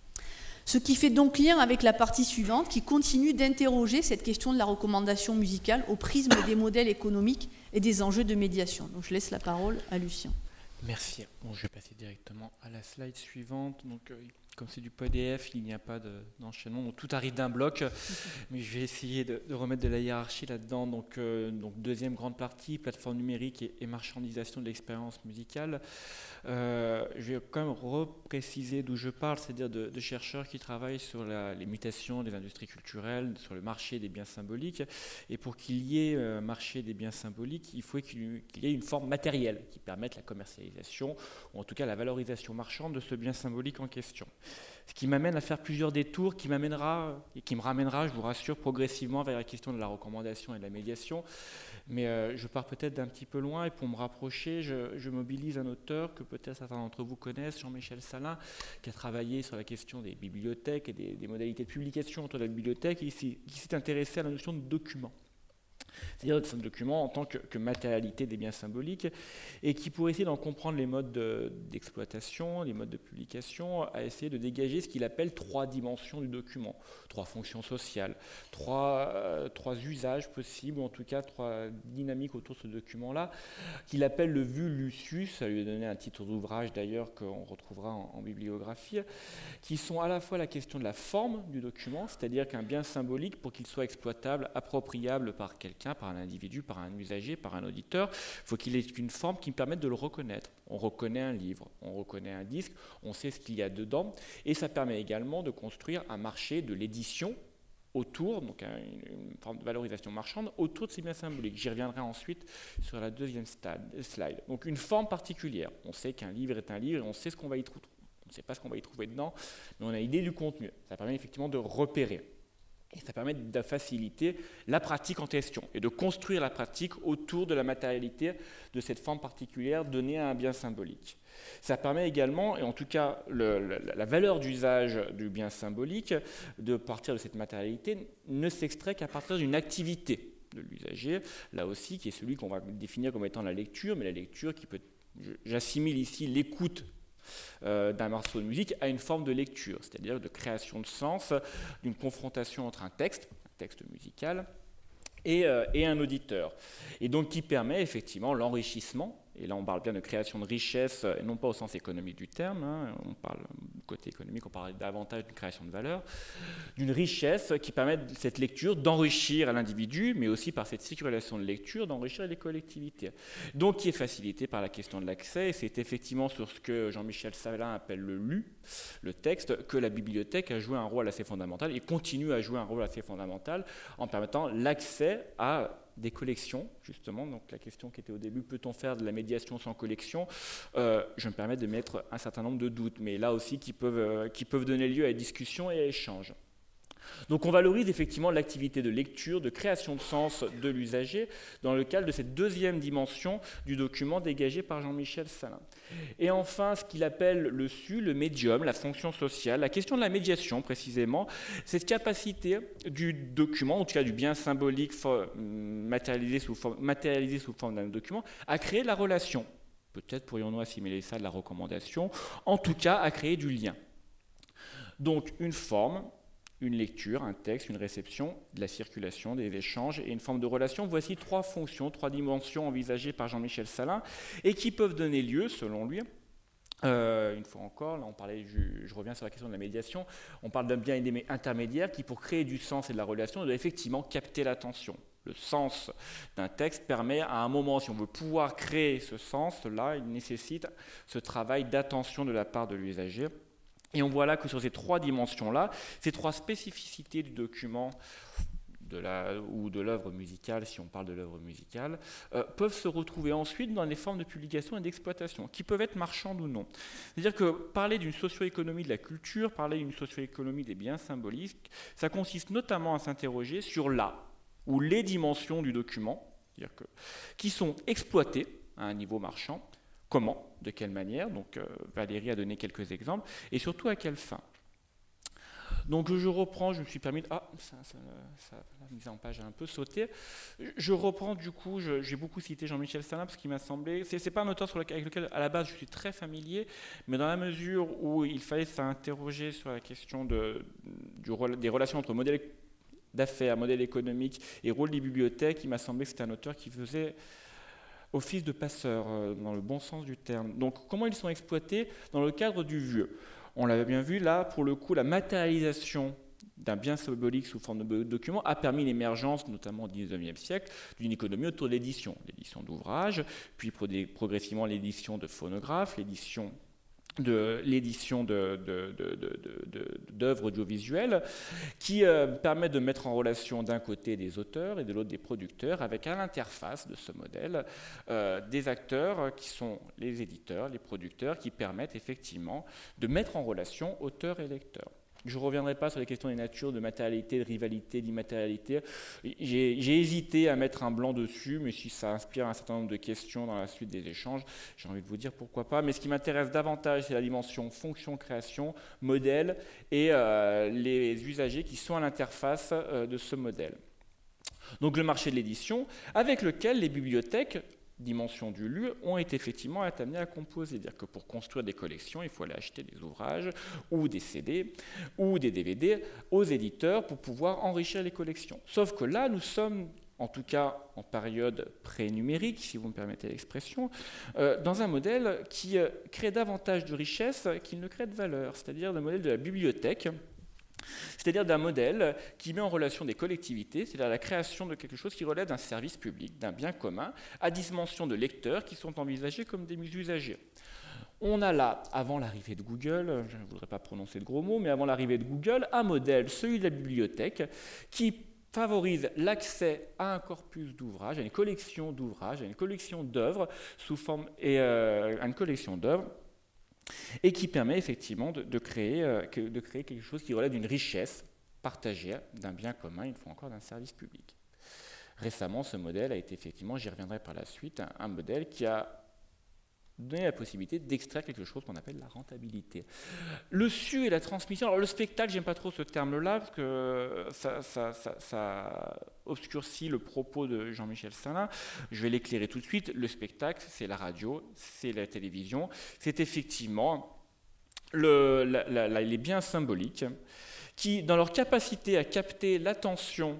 Ce qui fait donc lien avec la partie suivante qui continue d'interroger cette question de la recommandation musicale au prisme des modèles économiques et des enjeux de médiation. Donc je laisse la parole à Lucien. Merci. Bon, je vais passer directement à la slide suivante. Donc, euh, comme c'est du P D F, il n'y a pas de, d'enchaînement. Donc, tout arrive d'un bloc. Mais je vais essayer de, de remettre de la hiérarchie là-dedans. Donc, euh, donc, deuxième grande partie, plateforme numérique et, et marchandisation de l'expérience musicale. Euh, je vais quand même repréciser d'où je parle, c'est-à-dire de, de chercheurs qui travaillent sur la, les mutations des industries culturelles, sur le marché des biens symboliques. Et pour qu'il y ait un marché des biens symboliques, il faut qu'il, qu'il y ait une forme matérielle qui permette la commercialisation, ou en tout cas la valorisation marchande de ce bien symbolique en question. Ce qui m'amène à faire plusieurs détours, qui m'amènera et qui me ramènera, je vous rassure, progressivement vers la question de la recommandation et de la médiation. Mais euh, je pars peut-être d'un petit peu loin et pour me rapprocher, je, je mobilise un auteur que peut-être certains d'entre vous connaissent, Jean-Michel Salin, qui a travaillé sur la question des bibliothèques et des, des modalités de publication autour de la bibliothèque et qui, qui s'est intéressé à la notion de document. c'est-à-dire de ce document en tant que, que matérialité des biens symboliques, et qui, pour essayer d'en comprendre les modes de, d'exploitation, les modes de publication, a essayé de dégager ce qu'il appelle trois dimensions du document, trois fonctions sociales, trois, euh, trois usages possibles, ou en tout cas trois dynamiques autour de ce document-là, qu'il appelle le Vu-Lucius, ça lui a donné un titre d'ouvrage d'ailleurs qu'on retrouvera en, en bibliographie, qui sont à la fois la question de la forme du document, c'est-à-dire qu'un bien symbolique, pour qu'il soit exploitable, appropriable par quelqu'un, par un individu, par un usager, par un auditeur, il faut qu'il ait une forme qui permette de le reconnaître. On reconnaît un livre, on reconnaît un disque, on sait ce qu'il y a dedans, et ça permet également de construire un marché de l'édition autour, donc une, une forme de valorisation marchande, autour de ces biens symboliques. J'y reviendrai ensuite sur la deuxième stade, slide. Donc une forme particulière. On sait qu'un livre est un livre et on sait ce qu'on va y trouver. On ne sait pas ce qu'on va y trouver dedans, mais on a l'idée du contenu. Ça permet effectivement de repérer. Et ça permet de faciliter la pratique en question et de construire la pratique autour de la matérialité de cette forme particulière donnée à un bien symbolique. Ça permet également, et en tout cas le, la, la valeur d'usage du bien symbolique, de partir de cette matérialité, ne s'extrait qu'à partir d'une activité de l'usager, là aussi qui est celui qu'on va définir comme étant la lecture, mais la lecture qui peut, j'assimile ici l'écoute Euh, d'un morceau de musique à une forme de lecture, c'est-à-dire de création de sens, d'une confrontation entre un texte, un texte musical, et, euh, et un auditeur. Et donc qui permet effectivement l'enrichissement, et là on parle bien de création de richesse, et non pas au sens économique du terme, hein, on parle du côté économique, on parle davantage d'une création de valeur, d'une richesse qui permet cette lecture d'enrichir l'individu, mais aussi par cette circulation de lecture, d'enrichir les collectivités. Donc qui est facilité par la question de l'accès, et c'est effectivement sur ce que Jean-Michel Salin appelle le lu, le texte, que la bibliothèque a joué un rôle assez fondamental, et continue à jouer un rôle assez fondamental, en permettant l'accès à des collections, justement. Donc la question qui était au début, peut-on faire de la médiation sans collection ? euh, Je me permets de mettre un certain nombre de doutes, mais là aussi qui peuvent, euh, qui peuvent donner lieu à des discussions et à échanges. Donc on valorise effectivement l'activité de lecture, de création de sens de l'usager dans le cadre de cette deuxième dimension du document dégagé par Jean-Michel Salin. Et enfin, ce qu'il appelle le S U, le médium, la fonction sociale, la question de la médiation précisément, cette capacité du document, en tout cas du bien symbolique matérialisé sous forme, matérialisé sous forme d'un document, à créer la relation. Peut-être pourrions-nous assimiler ça de la recommandation, en tout cas à créer du lien. Donc une forme, une lecture, un texte, une réception, de la circulation, des échanges et une forme de relation. Voici trois fonctions, trois dimensions envisagées par Jean-Michel Salin et qui peuvent donner lieu, selon lui, euh, une fois encore, là on parlait, je, je reviens sur la question de la médiation, on parle d'un bien intermédiaire qui, pour créer du sens et de la relation, doit effectivement capter l'attention. Le sens d'un texte permet à un moment, si on veut pouvoir créer ce sens-là, il nécessite ce travail d'attention de la part de l'usager. Et on voit là que sur ces trois dimensions-là, ces trois spécificités du document de la, ou de l'œuvre musicale, si on parle de l'œuvre musicale, euh, peuvent se retrouver ensuite dans les formes de publication et d'exploitation, qui peuvent être marchandes ou non. C'est-à-dire que parler d'une socio-économie de la culture, parler d'une socio-économie des biens symboliques, ça consiste notamment à s'interroger sur la ou les dimensions du document, c'est-à-dire que, qui sont exploitées à un niveau marchand. Comment ? De quelle manière ? Donc euh, Valérie a donné quelques exemples. Et surtout à quelle fin ? Donc je reprends, je me suis permis... De, ah, ça, ça, ça, la mise en page a un peu sauté. Je reprends du coup, je, j'ai beaucoup cité Jean-Michel Salin parce qu'il m'a semblé... C'est, c'est pas un auteur sur lequel, avec lequel à la base je suis très familier, mais dans la mesure où il fallait s'interroger sur la question de, du, des relations entre modèle d'affaires, modèle économique et rôle des bibliothèques, il m'a semblé que c'était un auteur qui faisait... office de passeur, dans le bon sens du terme. Donc, comment ils sont exploités dans le cadre du vieux ? On l'avait bien vu, là, pour le coup, la matérialisation d'un bien symbolique sous forme de document a permis l'émergence, notamment au dix-neuvième siècle, d'une économie autour de l'édition. L'édition d'ouvrages, puis progressivement l'édition de phonographes, l'édition de l'édition de, de, de, de, de, d'œuvres audiovisuelles qui euh, permettent de mettre en relation d'un côté des auteurs et de l'autre des producteurs avec à l'interface de ce modèle euh, des acteurs qui sont les éditeurs, les producteurs qui permettent effectivement de mettre en relation auteurs et lecteurs. Je ne reviendrai pas sur les questions des natures de matérialité, de rivalité, d'immatérialité. J'ai, j'ai hésité à mettre un blanc dessus, mais si ça inspire un certain nombre de questions dans la suite des échanges, j'ai envie de vous dire pourquoi pas. Mais ce qui m'intéresse davantage, c'est la dimension fonction-création, modèle, et euh, les usagers qui sont à l'interface euh, de ce modèle. Donc le marché de l'édition, avec lequel les bibliothèques, dimension du lu, ont été effectivement été amenées à composer. C'est-à-dire que pour construire des collections, il faut aller acheter des ouvrages ou des C D ou des D V D aux éditeurs pour pouvoir enrichir les collections. Sauf que là, nous sommes, en tout cas en période pré-numérique, si vous me permettez l'expression, euh, dans un modèle qui euh, crée davantage de richesse qu'il ne crée de valeur, c'est-à-dire le modèle de la bibliothèque, c'est-à-dire d'un modèle qui met en relation des collectivités, c'est-à-dire la création de quelque chose qui relève d'un service public, d'un bien commun, à dimension de lecteurs qui sont envisagés comme des usagers. On a là, avant l'arrivée de Google, je ne voudrais pas prononcer de gros mots, mais avant l'arrivée de Google, un modèle, celui de la bibliothèque, qui favorise l'accès à un corpus d'ouvrages, à une collection d'ouvrages, à une collection d'œuvres, sous forme et euh, à une collection d'œuvres, et qui permet effectivement de, de, créer, euh, de créer quelque chose qui relève d'une richesse partagée, d'un bien commun, une fois encore d'un service public. Récemment, ce modèle a été effectivement, j'y reviendrai par la suite, un, un modèle qui a donné la possibilité d'extraire quelque chose qu'on appelle la rentabilité. Le su et la transmission, alors le spectacle, j'aime pas trop ce terme-là, parce que ça, ça, ça, ça obscurcit le propos de Jean-Michel Salin. Je vais l'éclairer tout de suite. Le spectacle, c'est la radio, c'est la télévision, c'est effectivement le, la, la, la, les biens symboliques qui, dans leur capacité à capter l'attention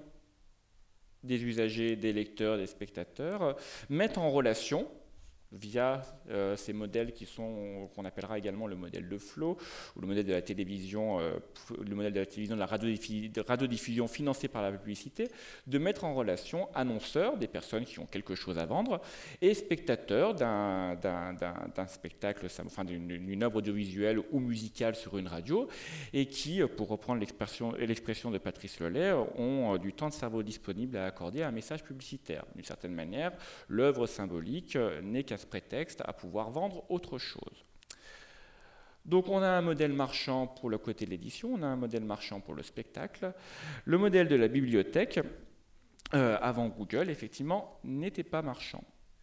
des usagers, des lecteurs, des spectateurs, mettent en relation, via euh, ces modèles qui sont, qu'on appellera également le modèle de flow, ou le modèle de la télévision, euh, le modèle de la télévision, de la radiodiffusion, de radiodiffusion financée par la publicité, de mettre en relation annonceurs, des personnes qui ont quelque chose à vendre, et spectateurs d'un, d'un, d'un, d'un spectacle, enfin d'une, d'une œuvre audiovisuelle ou musicale sur une radio, et qui, pour reprendre l'expression, l'expression de Patrice Lelay, ont du temps de cerveau disponible à accorder à un message publicitaire. D'une certaine manière, l'œuvre symbolique n'est qu'un prétexte à pouvoir vendre autre chose. Donc on a un modèle marchand pour le côté de l'édition, on a un modèle marchand pour le spectacle. Le modèle de la bibliothèque, euh, avant Google, effectivement, n'était pas marchand.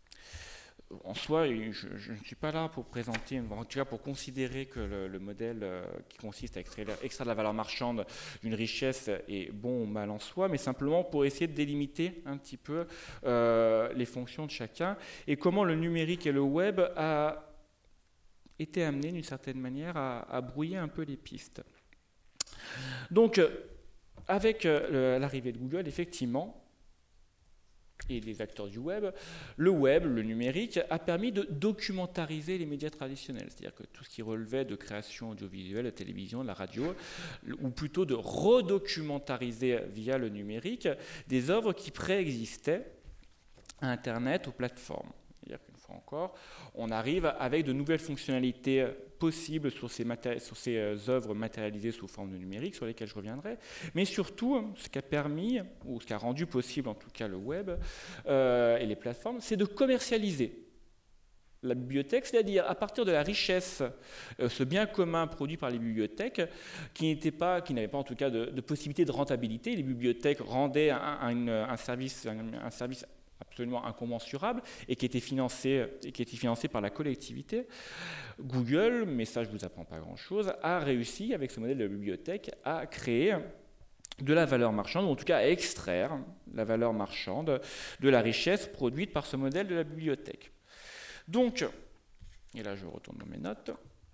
En soi, je, je ne suis pas là pour présenter, en tout cas pour considérer que le, le modèle euh, qui consiste à extraire, extraire de la valeur marchande d'une richesse est bon ou mal en soi, mais simplement pour essayer de délimiter un petit peu euh, les fonctions de chacun et comment le numérique et le web a été amené d'une certaine manière à, à brouiller un peu les pistes. Donc, avec euh, l'arrivée de Google, effectivement, et les acteurs du web, le web, le numérique, a permis de documentariser les médias traditionnels, c'est-à-dire que tout ce qui relevait de création audiovisuelle, la télévision, la radio, ou plutôt de redocumentariser via le numérique des œuvres qui préexistaient à Internet, aux plateformes. C'est-à-dire qu'une fois encore, on arrive avec de nouvelles fonctionnalités possibles sur ces, matéri- sur ces euh, œuvres matérialisées sous forme de numérique, sur lesquelles je reviendrai, mais surtout, ce qui a permis, ou ce qui a rendu possible en tout cas le web euh, et les plateformes, c'est de commercialiser la bibliothèque, c'est-à-dire à partir de la richesse, euh, ce bien commun produit par les bibliothèques, qui n'était pas, qui n'avait pas en tout cas de, de possibilité de rentabilité. Les bibliothèques rendaient un, un, un service, un, un service absolument incommensurable et qui était financé, et qui était financé par la collectivité. Google, mais ça je ne vous apprends pas grand-chose, a réussi avec ce modèle de la bibliothèque à créer de la valeur marchande, ou en tout cas à extraire la valeur marchande de la richesse produite par ce modèle de la bibliothèque. Donc, et là je retourne dans mes notes,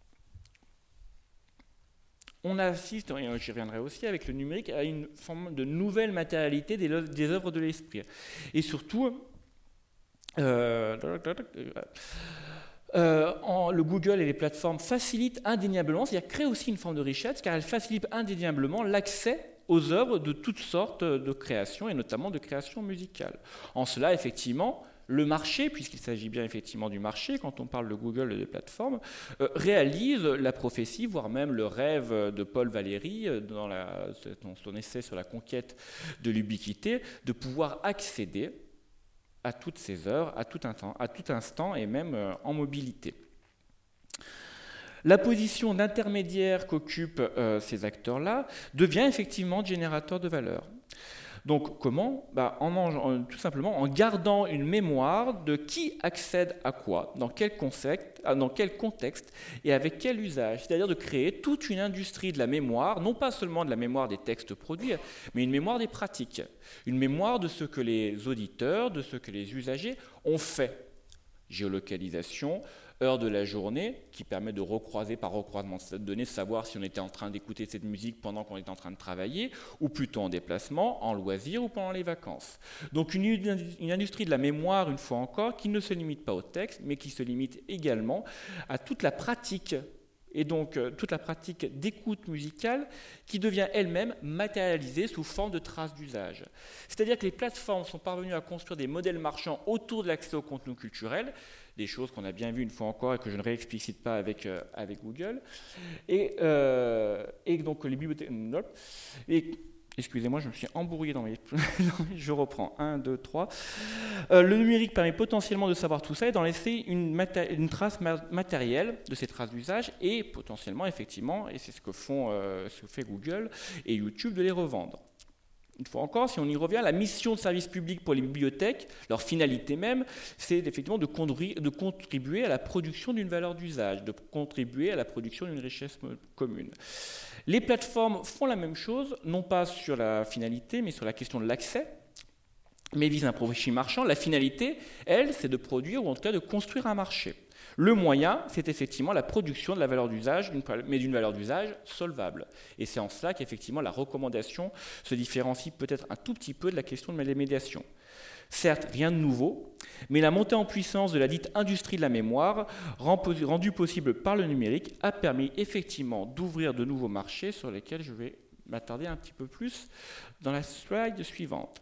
on assiste, et j'y reviendrai aussi avec le numérique, à une forme de nouvelle matérialité des, des œuvres de l'esprit. Et surtout, euh, euh, en, le Google et les plateformes facilitent indéniablement, c'est-à-dire créent aussi une forme de richesse, car elles facilitent indéniablement l'accès aux œuvres de toutes sortes de créations, et notamment de créations musicales. En cela, effectivement, le marché, puisqu'il s'agit bien effectivement du marché, quand on parle de Google et des plateformes, euh, réalise la prophétie, voire même le rêve de Paul Valéry, dans, la, dans son essai sur la conquête de l'ubiquité, de pouvoir accéder à toutes ces heures, à tout, un temps, à tout instant, et même euh, en mobilité. La position d'intermédiaire qu'occupent euh, ces acteurs-là devient effectivement générateur de valeur. Donc comment ? bah, en, en, Tout simplement en gardant une mémoire de qui accède à quoi, dans quel, concept, dans quel contexte et avec quel usage. C'est-à-dire de créer toute une industrie de la mémoire, non pas seulement de la mémoire des textes produits, mais une mémoire des pratiques, une mémoire de ce que les auditeurs, de ce que les usagers ont fait. Géolocalisation, heure de la journée, qui permet de recroiser par recroisement de cette donnée, savoir si on était en train d'écouter cette musique pendant qu'on était en train de travailler, ou plutôt en déplacement, en loisir ou pendant les vacances. Donc une, une industrie de la mémoire, une fois encore, qui ne se limite pas au texte, mais qui se limite également à toute la pratique, et donc euh, toute la pratique d'écoute musicale qui devient elle-même matérialisée sous forme de traces d'usage. C'est-à-dire que les plateformes sont parvenues à construire des modèles marchands autour de l'accès au contenu culturel, des choses qu'on a bien vues une fois encore et que je ne réexplicite pas avec, euh, avec Google. Et, euh, et donc les bibliothèques... Et, excusez-moi, je me suis embrouillé dans mes... je reprends. un, deux, trois. Euh, le numérique permet potentiellement de savoir tout ça et d'en laisser une, maté- une trace ma- matérielle de ces traces d'usage et potentiellement, effectivement, et c'est ce que, font, euh, ce que fait Google et YouTube, de les revendre. Une fois encore, si on y revient, la mission de service public pour les bibliothèques, leur finalité même, c'est effectivement de, conduire, de contribuer à la production d'une valeur d'usage, de contribuer à la production d'une richesse commune. Les plateformes font la même chose, non pas sur la finalité, mais sur la question de l'accès, mais visent un profit marchand. La finalité, elle, c'est de produire, ou en tout cas de construire un marché. Le moyen, c'est effectivement la production de la valeur d'usage, mais d'une valeur d'usage solvable. Et c'est en cela qu'effectivement la recommandation se différencie peut-être un tout petit peu de la question de la médiation. Certes, rien de nouveau, mais la montée en puissance de la dite industrie de la mémoire, rendue possible par le numérique, a permis effectivement d'ouvrir de nouveaux marchés sur lesquels je vais m'attarder un petit peu plus dans la slide suivante.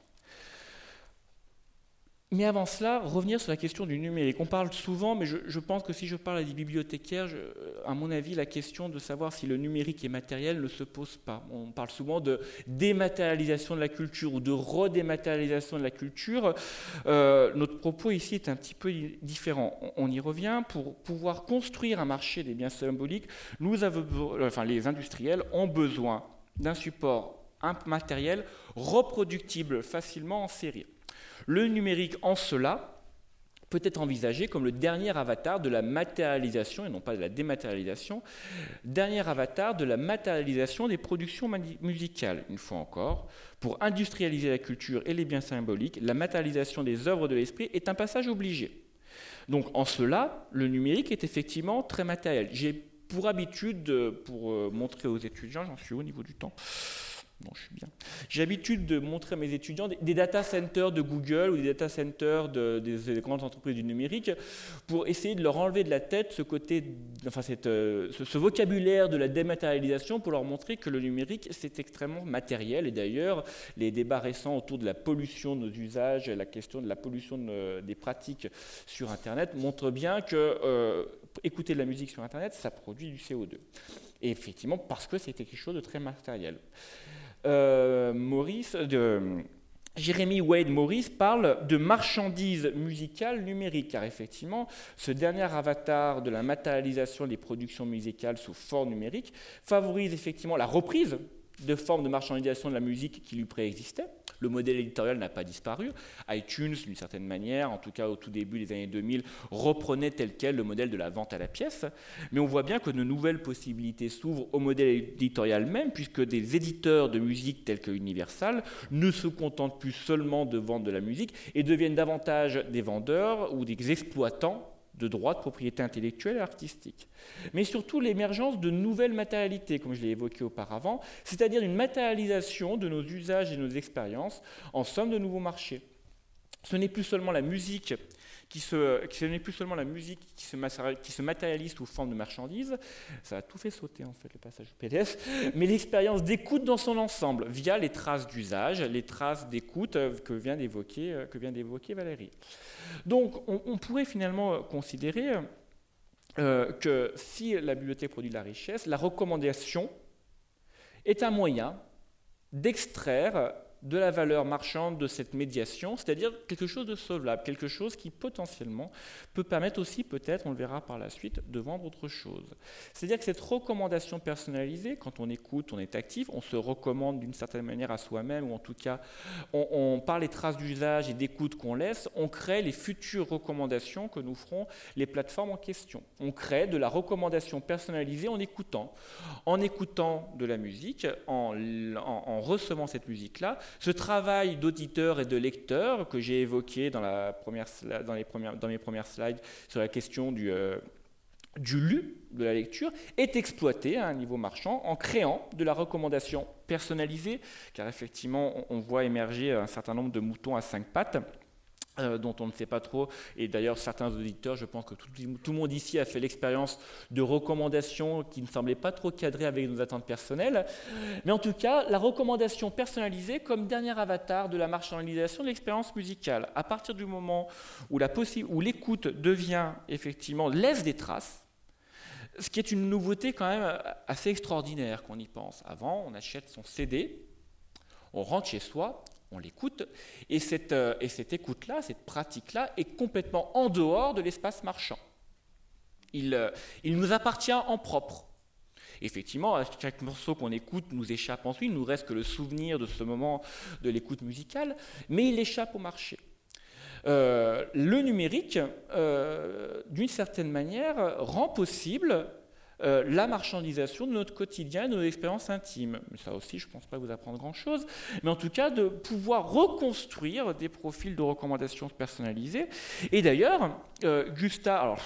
Mais avant cela, revenir sur la question du numérique. On parle souvent, mais je, je pense que si je parle à des bibliothécaires, je, à mon avis, la question de savoir si le numérique est matériel ne se pose pas. On parle souvent de dématérialisation de la culture ou de redématérialisation de la culture. Euh, notre propos ici est un petit peu différent. On, on y revient. Pour pouvoir construire un marché des biens symboliques, nous avons, enfin, les industriels ont besoin d'un support matériel reproductible facilement en série. Le numérique, en cela, peut être envisagé comme le dernier avatar de la matérialisation, et non pas de la dématérialisation, dernier avatar de la matérialisation des productions musicales. Une fois encore, pour industrialiser la culture et les biens symboliques, la matérialisation des œuvres de l'esprit est un passage obligé. Donc, en cela, le numérique est effectivement très matériel. J'ai pour habitude, pour montrer aux étudiants, j'en suis au niveau du temps, Bon, je suis bien. J'ai l'habitude de montrer à mes étudiants des, des data centers de Google ou des data centers de, des, des grandes entreprises du numérique pour essayer de leur enlever de la tête ce côté, enfin cette, euh, ce, ce vocabulaire de la dématérialisation pour leur montrer que le numérique c'est extrêmement matériel. Et d'ailleurs, les débats récents autour de la pollution de nos usages, la question de la pollution de, des pratiques sur Internet montrent bien que euh, écouter de la musique sur Internet, ça produit du C O deux. Et effectivement, parce que c'était quelque chose de très matériel. Euh, Maurice, de, Jérémy Wade Morris parle de marchandises musicales numériques, car effectivement, ce dernier avatar de la matérialisation des productions musicales sous forme numérique favorise effectivement la reprise de formes de marchandisation de la musique qui lui préexistaient. Le modèle éditorial n'a pas disparu. iTunes, d'une certaine manière, en tout cas au tout début des années deux mille, reprenait tel quel le modèle de la vente à la pièce. Mais on voit bien que de nouvelles possibilités s'ouvrent au modèle éditorial même, puisque des éditeurs de musique tels que Universal ne se contentent plus seulement de vendre de la musique et deviennent davantage des vendeurs ou des exploitants de droits de propriété intellectuelle et artistique. Mais surtout l'émergence de nouvelles matérialités, comme je l'ai évoqué auparavant, c'est-à-dire une matérialisation de nos usages et nos expériences en somme de nouveaux marchés. Ce n'est plus seulement la musique qui se, ce n'est plus seulement la musique qui se, qui se matérialise sous forme de marchandise, ça a tout fait sauter en fait le passage du P D F, mais l'expérience d'écoute dans son ensemble, via les traces d'usage, les traces d'écoute que vient d'évoquer, que vient d'évoquer Valérie. Donc on, on pourrait finalement considérer euh, que si la bibliothèque produit de la richesse, la recommandation est un moyen d'extraire de la valeur marchande de cette médiation, c'est-à-dire quelque chose de solvable, quelque chose qui potentiellement peut permettre aussi, peut-être, on le verra par la suite, de vendre autre chose. C'est-à-dire que cette recommandation personnalisée, quand on écoute, on est actif, on se recommande d'une certaine manière à soi-même, ou en tout cas, on, on par les traces d'usage et d'écoute qu'on laisse, on crée les futures recommandations que nous feront les plateformes en question. On crée de la recommandation personnalisée en écoutant, en écoutant de la musique, en, en, en recevant cette musique-là. Ce travail d'auditeur et de lecteur que j'ai évoqué dans, la première, dans, les premières, dans mes premières slides sur la question du, euh, du lu, de la lecture, est exploité à un niveau marchand en créant de la recommandation personnalisée, car effectivement, on voit émerger un certain nombre de moutons à cinq pattes, Euh, dont on ne sait pas trop, et d'ailleurs certains auditeurs, je pense que tout, tout le monde ici a fait l'expérience de recommandations qui ne semblaient pas trop cadrer avec nos attentes personnelles, mais en tout cas, la recommandation personnalisée comme dernier avatar de la marchandisation de l'expérience musicale. À partir du moment où, la possi- où l'écoute devient, effectivement, laisse des traces, ce qui est une nouveauté quand même assez extraordinaire quand on y pense. Avant, on achète son C D, on rentre chez soi, on l'écoute, et cette, euh, et cette écoute-là, cette pratique-là, est complètement en dehors de l'espace marchand. Il, euh, il nous appartient en propre. Effectivement, chaque morceau qu'on écoute nous échappe ensuite, il ne nous reste que le souvenir de ce moment de l'écoute musicale, mais il échappe au marché. Euh, le numérique, euh, d'une certaine manière, rend possible Euh, la marchandisation de notre quotidien, de nos expériences intimes. Mais ça aussi, je ne pense pas vous apprendre grand-chose, mais en tout cas de pouvoir reconstruire des profils de recommandations personnalisées. Et d'ailleurs, euh, Gustav, alors,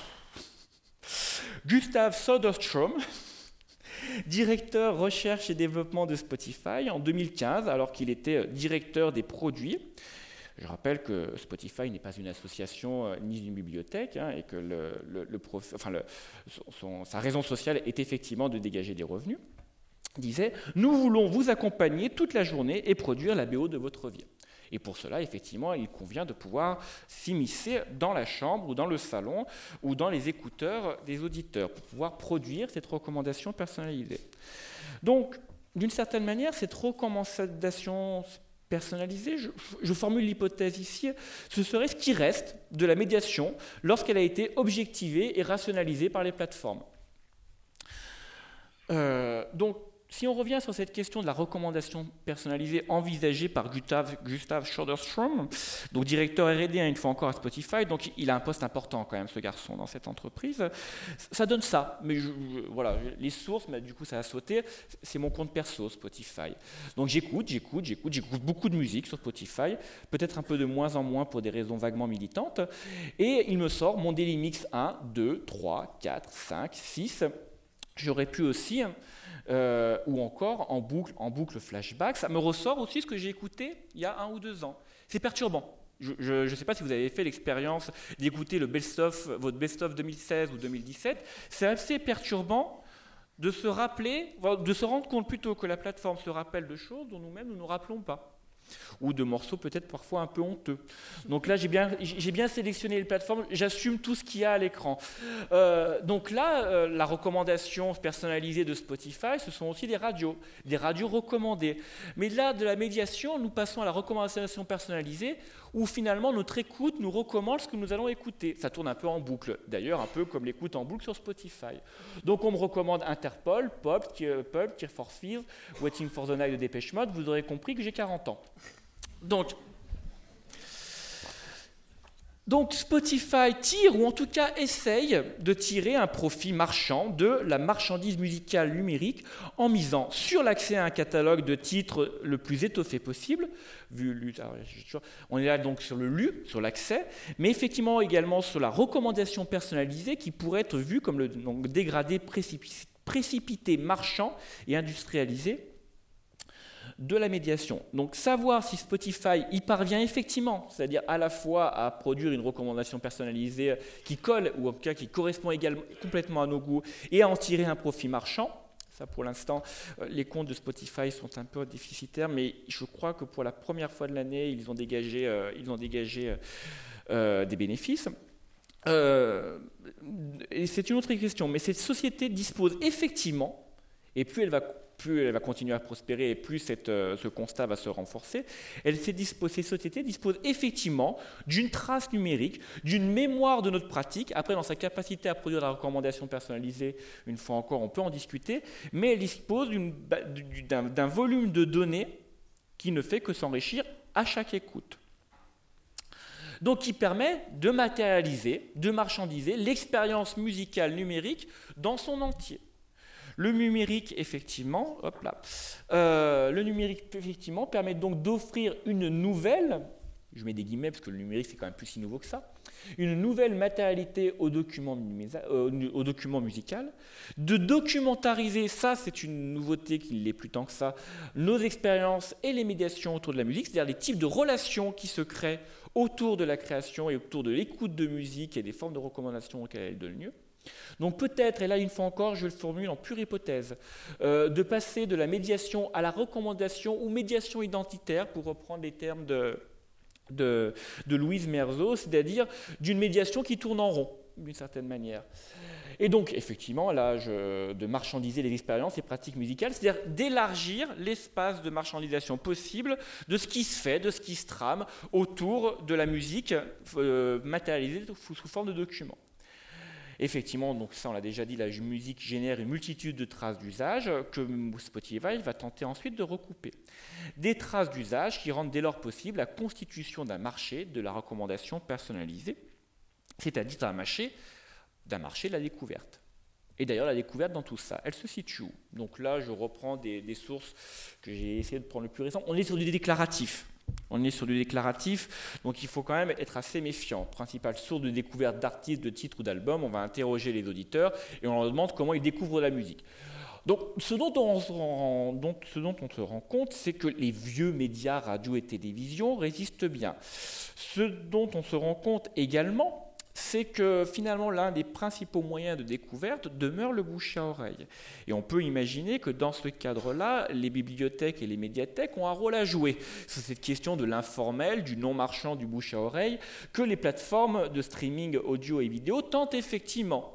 Gustav Söderström, directeur recherche et développement de Spotify, en deux mille quinze, alors qu'il était directeur des produits. Je rappelle que Spotify n'est pas une association euh, ni une bibliothèque, hein, et que le, le, le prof, enfin le, son, sa raison sociale est effectivement de dégager des revenus. Il disait « Nous voulons vous accompagner toute la journée et produire la B O de votre vie ». Et pour cela, effectivement, il convient de pouvoir s'immiscer dans la chambre ou dans le salon ou dans les écouteurs des auditeurs pour pouvoir produire cette recommandation personnalisée. Donc, d'une certaine manière, cette recommandation personnalisée, je, je formule l'hypothèse ici, ce serait ce qui reste de la médiation lorsqu'elle a été objectivée et rationalisée par les plateformes. Euh, donc, si on revient sur cette question de la recommandation personnalisée envisagée par Gustav, Gustav Söderström, donc directeur R et D, hein, une fois encore à Spotify, donc il a un poste important quand même, ce garçon, dans cette entreprise, ça donne ça. Mais je, je, voilà, les sources, mais du coup ça a sauté, c'est mon compte perso, Spotify. Donc j'écoute, j'écoute, j'écoute, j'écoute beaucoup de musique sur Spotify, peut-être un peu de moins en moins pour des raisons vaguement militantes, et il me sort mon Daily Mix un, deux, trois, quatre, cinq, six. J'aurais pu aussi... Euh, ou encore en boucle, en boucle flashback, ça me ressort aussi ce que j'ai écouté il y a un ou deux ans. C'est perturbant. Je ne sais pas si vous avez fait l'expérience d'écouter le best-of, votre best-of deux mille seize ou deux mille dix-sept. C'est assez perturbant de se rappeler, de se rendre compte plutôt que la plateforme se rappelle de choses dont nous-mêmes nous ne nous rappelons pas. Ou de morceaux peut-être parfois un peu honteux. Donc là, j'ai bien, j'ai bien sélectionné les plateformes, j'assume tout ce qu'il y a à l'écran. Euh, donc là, euh, la recommandation personnalisée de Spotify, ce sont aussi des radios, des radios recommandées. Mais là, de la médiation, nous passons à la recommandation personnalisée, où finalement notre écoute nous recommande ce que nous allons écouter. Ça tourne un peu en boucle, d'ailleurs un peu comme l'écoute en boucle sur Spotify. Donc on me recommande Interpol, Pop, Pulp, Tears for Fears, Waiting for the Night de Depeche Mode, vous aurez compris que j'ai quarante ans. Donc, donc Spotify tire, ou en tout cas essaye de tirer un profit marchand de la marchandise musicale numérique en misant sur l'accès à un catalogue de titres le plus étoffé possible. Vu, alors, on est là donc sur le lu, sur l'accès, mais effectivement également sur la recommandation personnalisée qui pourrait être vue comme le donc, dégradé précipité, précipité, marchand et industrialisé de la médiation. Donc savoir si Spotify y parvient effectivement, c'est-à-dire à la fois à produire une recommandation personnalisée qui colle, ou en tout cas qui correspond également complètement à nos goûts, et à en tirer un profit marchand. Ça, pour l'instant, les comptes de Spotify sont un peu déficitaires, mais je crois que pour la première fois de l'année, ils ont dégagé, euh, ils ont dégagé euh, des bénéfices. Euh, et c'est une autre question, mais cette société dispose effectivement, et plus elle va plus elle va continuer à prospérer et plus cette, euh, ce constat va se renforcer, elle, ces, ces sociétés disposent effectivement d'une trace numérique, d'une mémoire de notre pratique. Après, dans sa capacité à produire la recommandation personnalisée, une fois encore, on peut en discuter, mais elle dispose d'une, d'un, d'un volume de données qui ne fait que s'enrichir à chaque écoute. Donc qui permet de matérialiser, de marchandiser l'expérience musicale numérique dans son entier. Le numérique, effectivement, hop là, euh, le numérique, effectivement, permet donc d'offrir une nouvelle, je mets des guillemets parce que le numérique, c'est quand même plus si nouveau que ça, une nouvelle matérialité au document, au document musical, de documentariser, ça c'est une nouveauté qui ne l'est plus tant que ça, nos expériences et les médiations autour de la musique, c'est-à-dire les types de relations qui se créent autour de la création et autour de l'écoute de musique et des formes de recommandation auxquelles elle donne lieu. Donc peut-être, et là une fois encore je le formule en pure hypothèse, euh, de passer de la médiation à la recommandation ou médiation identitaire, pour reprendre les termes de, de, de Louise Merzot, c'est-à-dire d'une médiation qui tourne en rond, d'une certaine manière. Et donc, effectivement, l'âge de marchandiser les expériences et pratiques musicales, c'est-à-dire d'élargir l'espace de marchandisation possible de ce qui se fait, de ce qui se trame autour de la musique euh, matérialisée sous, sous forme de documents. Effectivement, donc ça on l'a déjà dit, la musique génère une multitude de traces d'usage que Spotify va tenter ensuite de recouper. Des traces d'usage qui rendent dès lors possible la constitution d'un marché de la recommandation personnalisée, c'est-à-dire d'un marché, d'un marché de la découverte. Et d'ailleurs, la découverte dans tout ça, elle se situe où? Donc là, je reprends des, des sources que j'ai essayé de prendre le plus récent. On est sur du déclaratif. On est sur du déclaratif, donc il faut quand même être assez méfiant. Principale source de découverte d'artistes, de titres ou d'albums, on va interroger les auditeurs et on leur demande comment ils découvrent la musique. Donc ce dont on se rend, donc, ce dont on se rend compte, c'est que les vieux médias, radio et télévision résistent bien. Ce dont on se rend compte également, c'est que finalement l'un des principaux moyens de découverte demeure le bouche à oreille. Et on peut imaginer que dans ce cadre-là, les bibliothèques et les médiathèques ont un rôle à jouer sur cette question de l'informel, du non-marchand, du bouche à oreille, que les plateformes de streaming audio et vidéo tentent effectivement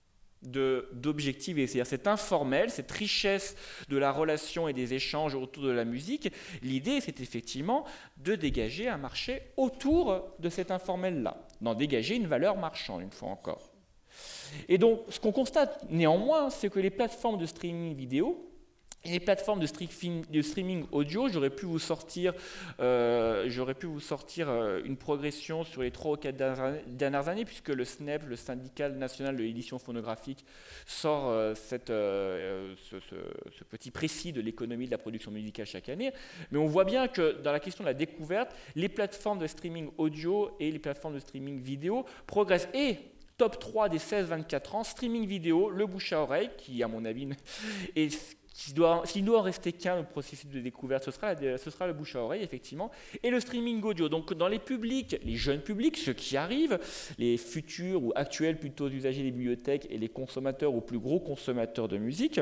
de, d'objectiver, c'est-à-dire cet informel, cette richesse de la relation et des échanges autour de la musique. L'idée, c'est effectivement de dégager un marché autour de cet informel-là, d'en dégager une valeur marchande, une fois encore. Et donc, ce qu'on constate néanmoins, c'est que les plateformes de streaming vidéo et les plateformes de, streaming, de streaming audio, j'aurais pu vous sortir, euh, j'aurais pu vous sortir euh, une progression sur les trois ou quatre dernières années, puisque le S N E P, le Syndicat national de l'édition phonographique, sort euh, cette, euh, ce, ce, ce petit précis de l'économie de la production musicale chaque année. Mais on voit bien que dans la question de la découverte, les plateformes de streaming audio et les plateformes de streaming vidéo progressent. Et top trois des seize vingt-quatre ans, streaming vidéo, le bouche à oreille, qui à mon avis est... S'il doit, s'il doit en rester qu'un au processus de découverte, ce sera, la, ce sera le bouche à oreille, effectivement, et le streaming audio. Donc dans les publics, les jeunes publics, ceux qui arrivent, les futurs ou actuels plutôt usagers des bibliothèques et les consommateurs ou plus gros consommateurs de musique,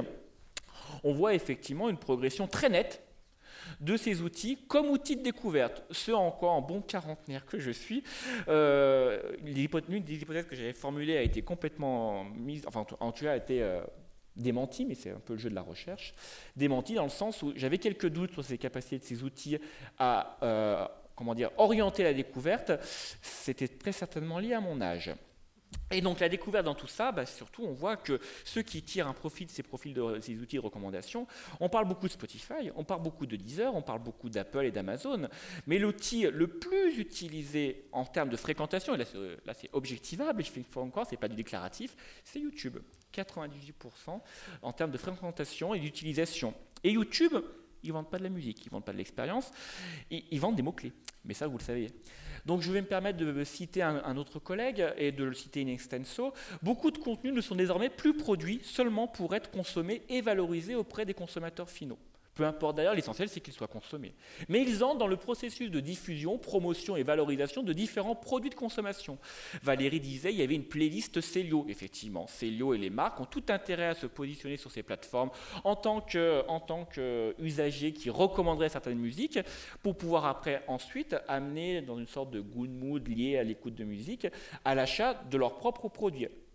on voit effectivement une progression très nette de ces outils comme outils de découverte. Ce encore en bon quarantenaire que je suis, euh, l'une des hypothèses que j'avais formulées a été complètement mise, enfin en tout cas a été... Euh, démenti, mais c'est un peu le jeu de la recherche, démenti dans le sens où j'avais quelques doutes sur ces capacités de ces outils à euh, comment dire, orienter la découverte. C'était très certainement lié à mon âge. Et donc la découverte dans tout ça, bah, surtout on voit que ceux qui tirent un profit de ces, profils de, ces outils de recommandation, on parle beaucoup de Spotify, on parle beaucoup de Deezer, on parle beaucoup d'Apple et d'Amazon, mais l'outil le plus utilisé en termes de fréquentation, et là c'est, là, c'est objectivable, et je fais une fois encore, c'est pas du déclaratif, c'est YouTube, quatre-vingt-dix-huit pour cent en termes de fréquentation et d'utilisation. Et YouTube, ils ne vendent pas de la musique, ils ne vendent pas de l'expérience, ils, ils vendent des mots-clés, mais ça vous le savez. Donc je vais me permettre de citer un, un autre collègue et de le citer in extenso. Beaucoup de contenus ne sont désormais plus produits seulement pour être consommés et valorisés auprès des consommateurs finaux. Peu importe d'ailleurs, l'essentiel c'est qu'ils soient consommés. Mais ils entrent dans le processus de diffusion, promotion et valorisation de différents produits de consommation. Valérie disait, il y avait une playlist Célio. Effectivement, Célio et les marques ont tout intérêt à se positionner sur ces plateformes en tant que, en tant qu'usagers qui recommanderaient certaines musiques pour pouvoir après ensuite amener dans une sorte de good mood lié à l'écoute de musique à l'achat de leurs propres produits.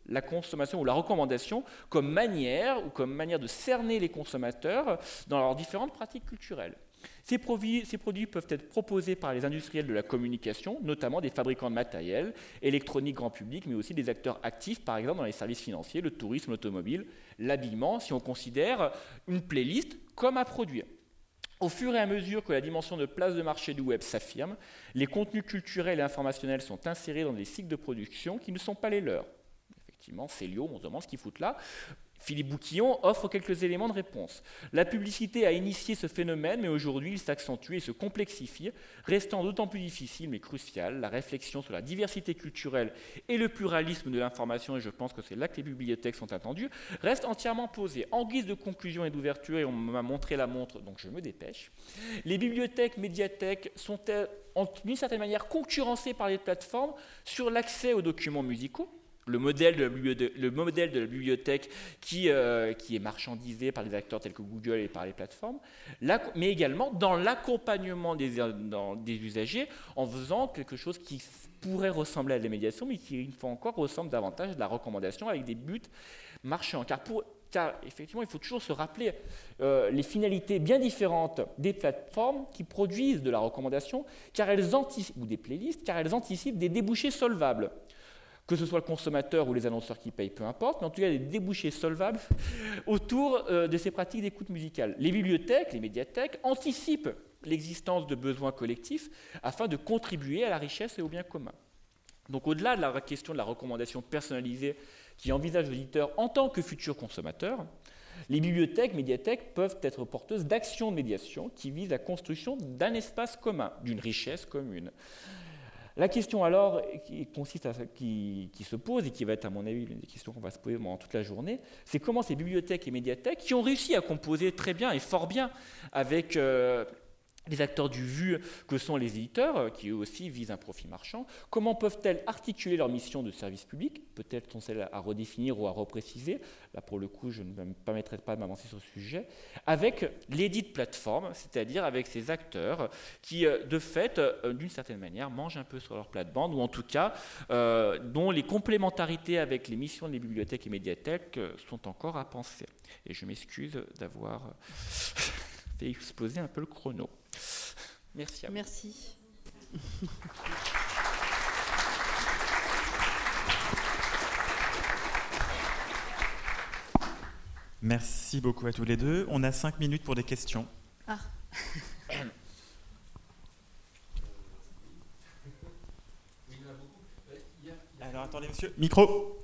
la consommation ou la recommandation comme manière ou comme manière de cerner les consommateurs dans leurs différentes pratiques culturelles. Ces produits, ces produits peuvent être proposés par les industriels de la communication, notamment des fabricants de matériel, électronique grand public, mais aussi des acteurs actifs, par exemple dans les services financiers, le tourisme, l'automobile, l'habillement, si on considère une playlist comme un produit. Au fur et à mesure que la dimension de place de marché du web s'affirme, les contenus culturels et informationnels sont insérés dans des cycles de production qui ne sont pas les leurs. Effectivement, Célio, on se demande ce qu'ils foutent là. Philippe Bouquillon offre quelques éléments de réponse. La publicité a initié ce phénomène, mais aujourd'hui il s'accentue et se complexifie, restant d'autant plus difficile mais crucial la réflexion sur la diversité culturelle et le pluralisme de l'information, et je pense que c'est là que les bibliothèques sont attendues, reste entièrement posée. En guise de conclusion et d'ouverture, et on m'a montré la montre, donc je me dépêche, les bibliothèques, médiathèques sont-elles d'une certaine manière concurrencées par les plateformes sur l'accès aux documents musicaux? Le modèle, de la le modèle de la bibliothèque qui, euh, qui est marchandisé par des acteurs tels que Google et par les plateformes, là, mais également dans l'accompagnement des, dans, des usagers en faisant quelque chose qui pourrait ressembler à de la médiation, mais qui, une fois encore, ressemble davantage à de la recommandation avec des buts marchands. Car, pour, car effectivement, il faut toujours se rappeler euh, les finalités bien différentes des plateformes qui produisent de la recommandation, car elles anticipent, ou des playlists, car elles anticipent des débouchés solvables. Que ce soit le consommateur ou les annonceurs qui payent, peu importe, mais en tout cas des débouchés solvables autour euh, de ces pratiques d'écoute musicale. Les bibliothèques, les médiathèques anticipent l'existence de besoins collectifs afin de contribuer à la richesse et au bien commun. Donc au-delà de la question de la recommandation personnalisée qui envisage l'auditeur en tant que futur consommateur, les bibliothèques, médiathèques peuvent être porteuses d'actions de médiation qui visent à la construction d'un espace commun, d'une richesse commune. La question alors qui, consiste à, qui, qui se pose et qui va être à mon avis l'une des questions qu'on va se poser pendant toute la journée, c'est comment ces bibliothèques et médiathèques qui ont réussi à composer très bien et fort bien avec euh, les acteurs du vu que sont les éditeurs, qui eux aussi visent un profit marchand, comment peuvent-elles articuler leur mission de service public? Peut-être sont-elles à redéfinir ou à repréciser, là pour le coup je ne me permettrai pas de m'avancer sur ce sujet, avec l'édite plateforme, c'est-à-dire avec ces acteurs qui de fait, d'une certaine manière, mangent un peu sur leur plate-bande, ou en tout cas euh, dont les complémentarités avec les missions des bibliothèques et médiathèques sont encore à penser. Et je m'excuse d'avoir fait exploser un peu le chrono. Merci à vous. Merci. Merci beaucoup à tous les deux. On a cinq minutes pour des questions. Ah. Alors attendez monsieur, micro.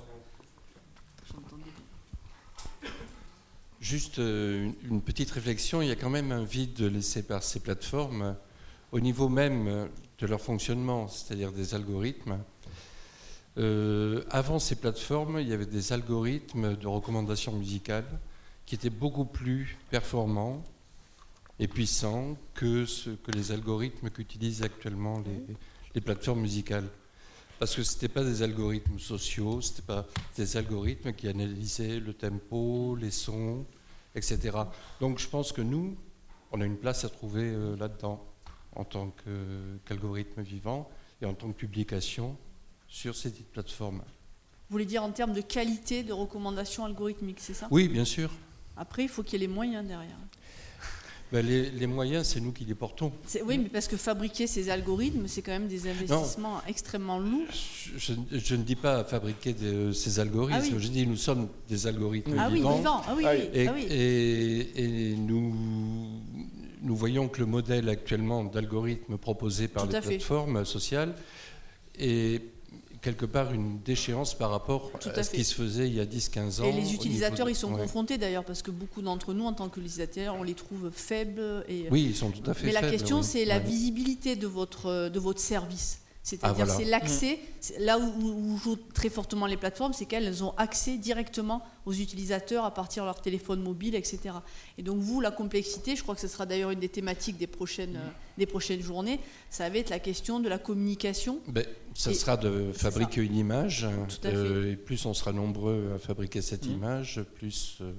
Juste euh, une petite réflexion, il y a quand même un vide laissé par ces plateformes euh, au niveau même euh, de leur fonctionnement, c'est-à-dire des algorithmes. Euh, avant ces plateformes, il y avait des algorithmes de recommandation musicale qui étaient beaucoup plus performants et puissants que, ce, que les algorithmes qu'utilisent actuellement les, les plateformes musicales. Parce que ce n'étaient pas des algorithmes sociaux, ce n'étaient pas des algorithmes qui analysaient le tempo, les sons, et cetera. Donc je pense que nous, on a une place à trouver euh, là-dedans, en tant que, qu'algorithme vivant et en tant que publication sur ces petites plateformes. Vous voulez dire en termes de qualité de recommandation algorithmique, c'est ça? Oui, bien sûr. Après, il faut qu'il y ait les moyens derrière. Ben les, les moyens, c'est nous qui les portons. C'est, oui, mais parce que fabriquer ces algorithmes, c'est quand même des investissements non, extrêmement lourds. Je, je, je ne dis pas fabriquer de, ces algorithmes, ah oui. Je dis nous sommes des algorithmes ah vivants. Oui, vivants. Ah oui, et, ah oui. et, et nous, nous voyons que le modèle actuellement d'algorithme proposé par Tout les plateformes fait. sociales est quelque part une déchéance par rapport à, à ce qui se faisait il y a dix à quinze ans. Et les utilisateurs, de... ils sont ouais. confrontés d'ailleurs, parce que beaucoup d'entre nous, en tant qu'utilisateurs, on les trouve faibles. Et... Oui, ils sont tout à fait Mais faibles. Mais la question, oui. c'est la ouais. visibilité de votre, de votre service. C'est-à-dire, ah, voilà. c'est l'accès. C'est là où, où jouent très fortement les plateformes, c'est qu'elles ont accès directement aux utilisateurs à partir de leur téléphone mobile, et cetera. Et donc, vous, la complexité, je crois que ce sera d'ailleurs une des thématiques des prochaines, mmh. euh, des prochaines journées, ça va être la question de la communication. Ben, ça et sera de fabriquer une image. Tout à fait. Euh, et plus on sera nombreux à fabriquer cette mmh. image, plus... Euh,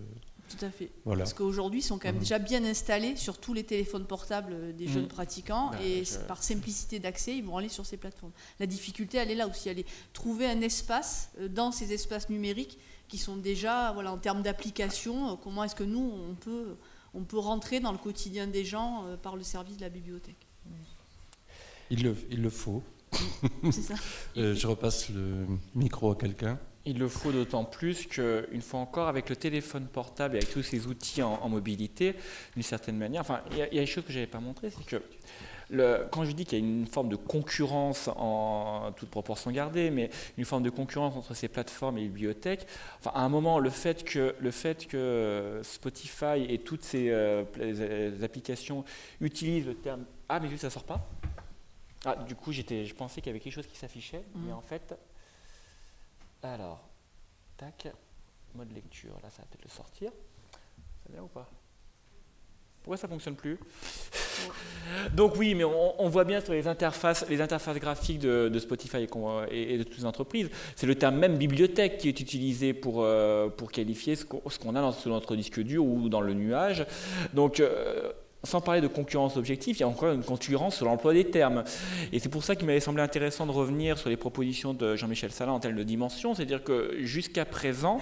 Tout à fait. Voilà. Parce qu'aujourd'hui, ils sont quand même mmh. déjà bien installés sur tous les téléphones portables des mmh. jeunes pratiquants bah, et je... par simplicité d'accès, ils vont aller sur ces plateformes. La difficulté, elle est là aussi, elle est trouver un espace dans ces espaces numériques qui sont déjà, voilà, en termes d'application, comment est-ce que nous, on peut, on peut rentrer dans le quotidien des gens par le service de la bibliothèque. Il le, il le faut. C'est ça. euh, je repasse le micro à quelqu'un. Il le faut d'autant plus qu'une fois encore, avec le téléphone portable et avec tous ces outils en, en mobilité, d'une certaine manière, enfin, il y, y a des choses que je n'avais pas montrées, c'est que le, quand je dis qu'il y a une forme de concurrence, en toute proportion gardée, mais une forme de concurrence entre ces plateformes et les bibliothèques, enfin, à un moment, le fait que, le fait que Spotify et toutes ces euh, les applications utilisent le terme « Ah, mais juste, ça ne sort pas ?» Ah, du coup, j'étais, je pensais qu'il y avait quelque chose qui s'affichait, mmh. mais en fait... Alors, tac, mode lecture, là ça va peut-être le sortir. Ça vient ou pas? Pourquoi ça ne fonctionne plus? Donc oui, mais on, on voit bien sur les interfaces, les interfaces graphiques de, de Spotify et, et, et de toutes les entreprises, c'est le terme même bibliothèque qui est utilisé pour, euh, pour qualifier ce qu'on, ce qu'on a dans, sur notre disque dur ou dans le nuage. Donc, euh, sans parler de concurrence objective, il y a encore une concurrence sur l'emploi des termes. Et c'est pour ça qu'il m'avait semblé intéressant de revenir sur les propositions de Jean-Michel Salin en termes de dimension, c'est-à-dire que jusqu'à présent,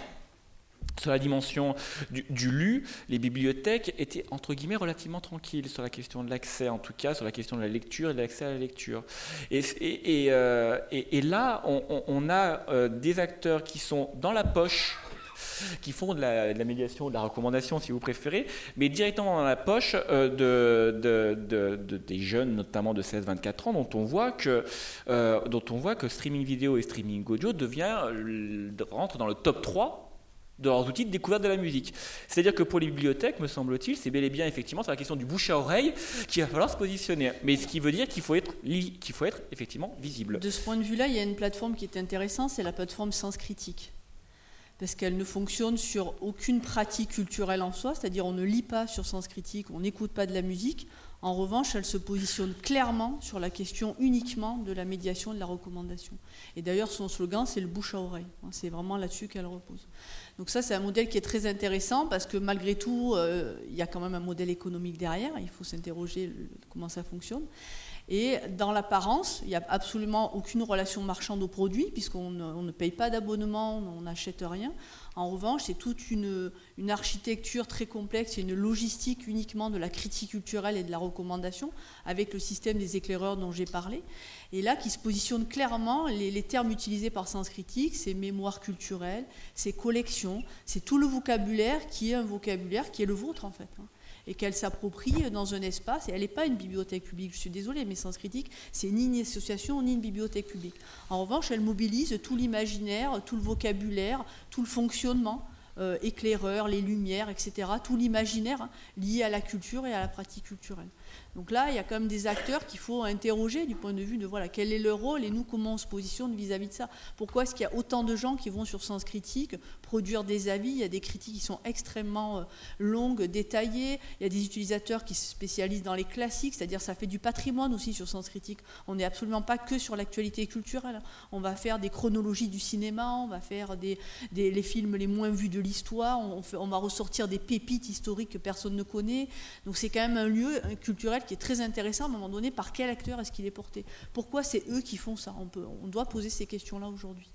sur la dimension du, du lu, les bibliothèques étaient entre guillemets relativement tranquilles sur la question de l'accès, en tout cas sur la question de la lecture et de l'accès à la lecture. Et, et, et, euh, et, et là, on, on a euh, des acteurs qui sont dans la poche, qui font de la, de la médiation, de la recommandation si vous préférez, mais directement dans la poche euh, de, de, de, de, des jeunes, notamment de seize à vingt-quatre ans, dont on voit que, euh, dont on voit que streaming vidéo et streaming audio devient, euh, rentre dans le top trois de leurs outils de découverte de la musique. C'est-à-dire que pour les bibliothèques, me semble-t-il, c'est bel et bien effectivement sur la question du bouche à oreille qu'il va falloir se positionner. Mais ce qui veut dire qu'il faut être, qu'il faut être effectivement visible. De ce point de vue-là, il y a une plateforme qui est intéressante, c'est la plateforme Sens Critique. Parce qu'elle ne fonctionne sur aucune pratique culturelle en soi, c'est-à-dire on ne lit pas sur Sens Critique, on n'écoute pas de la musique. En revanche, elle se positionne clairement sur la question uniquement de la médiation et de la recommandation. Et d'ailleurs, son slogan, c'est le bouche à oreille. C'est vraiment là-dessus qu'elle repose. Donc ça, c'est un modèle qui est très intéressant parce que malgré tout, euh, il y a quand même un modèle économique derrière. Il faut s'interroger le, comment ça fonctionne. Et dans l'apparence, il n'y a absolument aucune relation marchande au produit, puisqu'on ne, on ne paye pas d'abonnement, on n'achète rien. En revanche, c'est toute une, une architecture très complexe et une logistique uniquement de la critique culturelle et de la recommandation, avec le système des éclaireurs dont j'ai parlé. Et là, qui se positionne clairement, les, les termes utilisés par Sens Critique, c'est mémoire culturelle, c'est collection, c'est tout le vocabulaire qui est un vocabulaire qui est le vôtre en fait, hein, et qu'elle s'approprie dans un espace, et elle n'est pas une bibliothèque publique, je suis désolée, mais Sens Critique, c'est ni une association, ni une bibliothèque publique. En revanche, elle mobilise tout l'imaginaire, tout le vocabulaire, tout le fonctionnement, euh, éclaireurs, les lumières, et cetera, tout l'imaginaire hein, lié à la culture et à la pratique culturelle. Donc là, il y a quand même des acteurs qu'il faut interroger du point de vue de voilà, quel est leur rôle et nous, comment on se positionne vis-à-vis de ça. Pourquoi est-ce qu'il y a autant de gens qui vont sur Sens Critique produire des avis? Il y a des critiques qui sont extrêmement euh, longues, détaillées. Il y a des utilisateurs qui se spécialisent dans les classiques, c'est-à-dire ça fait du patrimoine aussi sur Sens Critique. On n'est absolument pas que sur l'actualité culturelle. On va faire des chronologies du cinéma, on va faire des, des, les films les moins vus de l'histoire, on, fait, on va ressortir des pépites historiques que personne ne connaît. Donc c'est quand même un lieu culturel qui est très intéressant à un moment donné. Par quel acteur est-ce qu'il est porté? Pourquoi c'est eux qui font ça? on, peut, on doit poser ces questions-là aujourd'hui.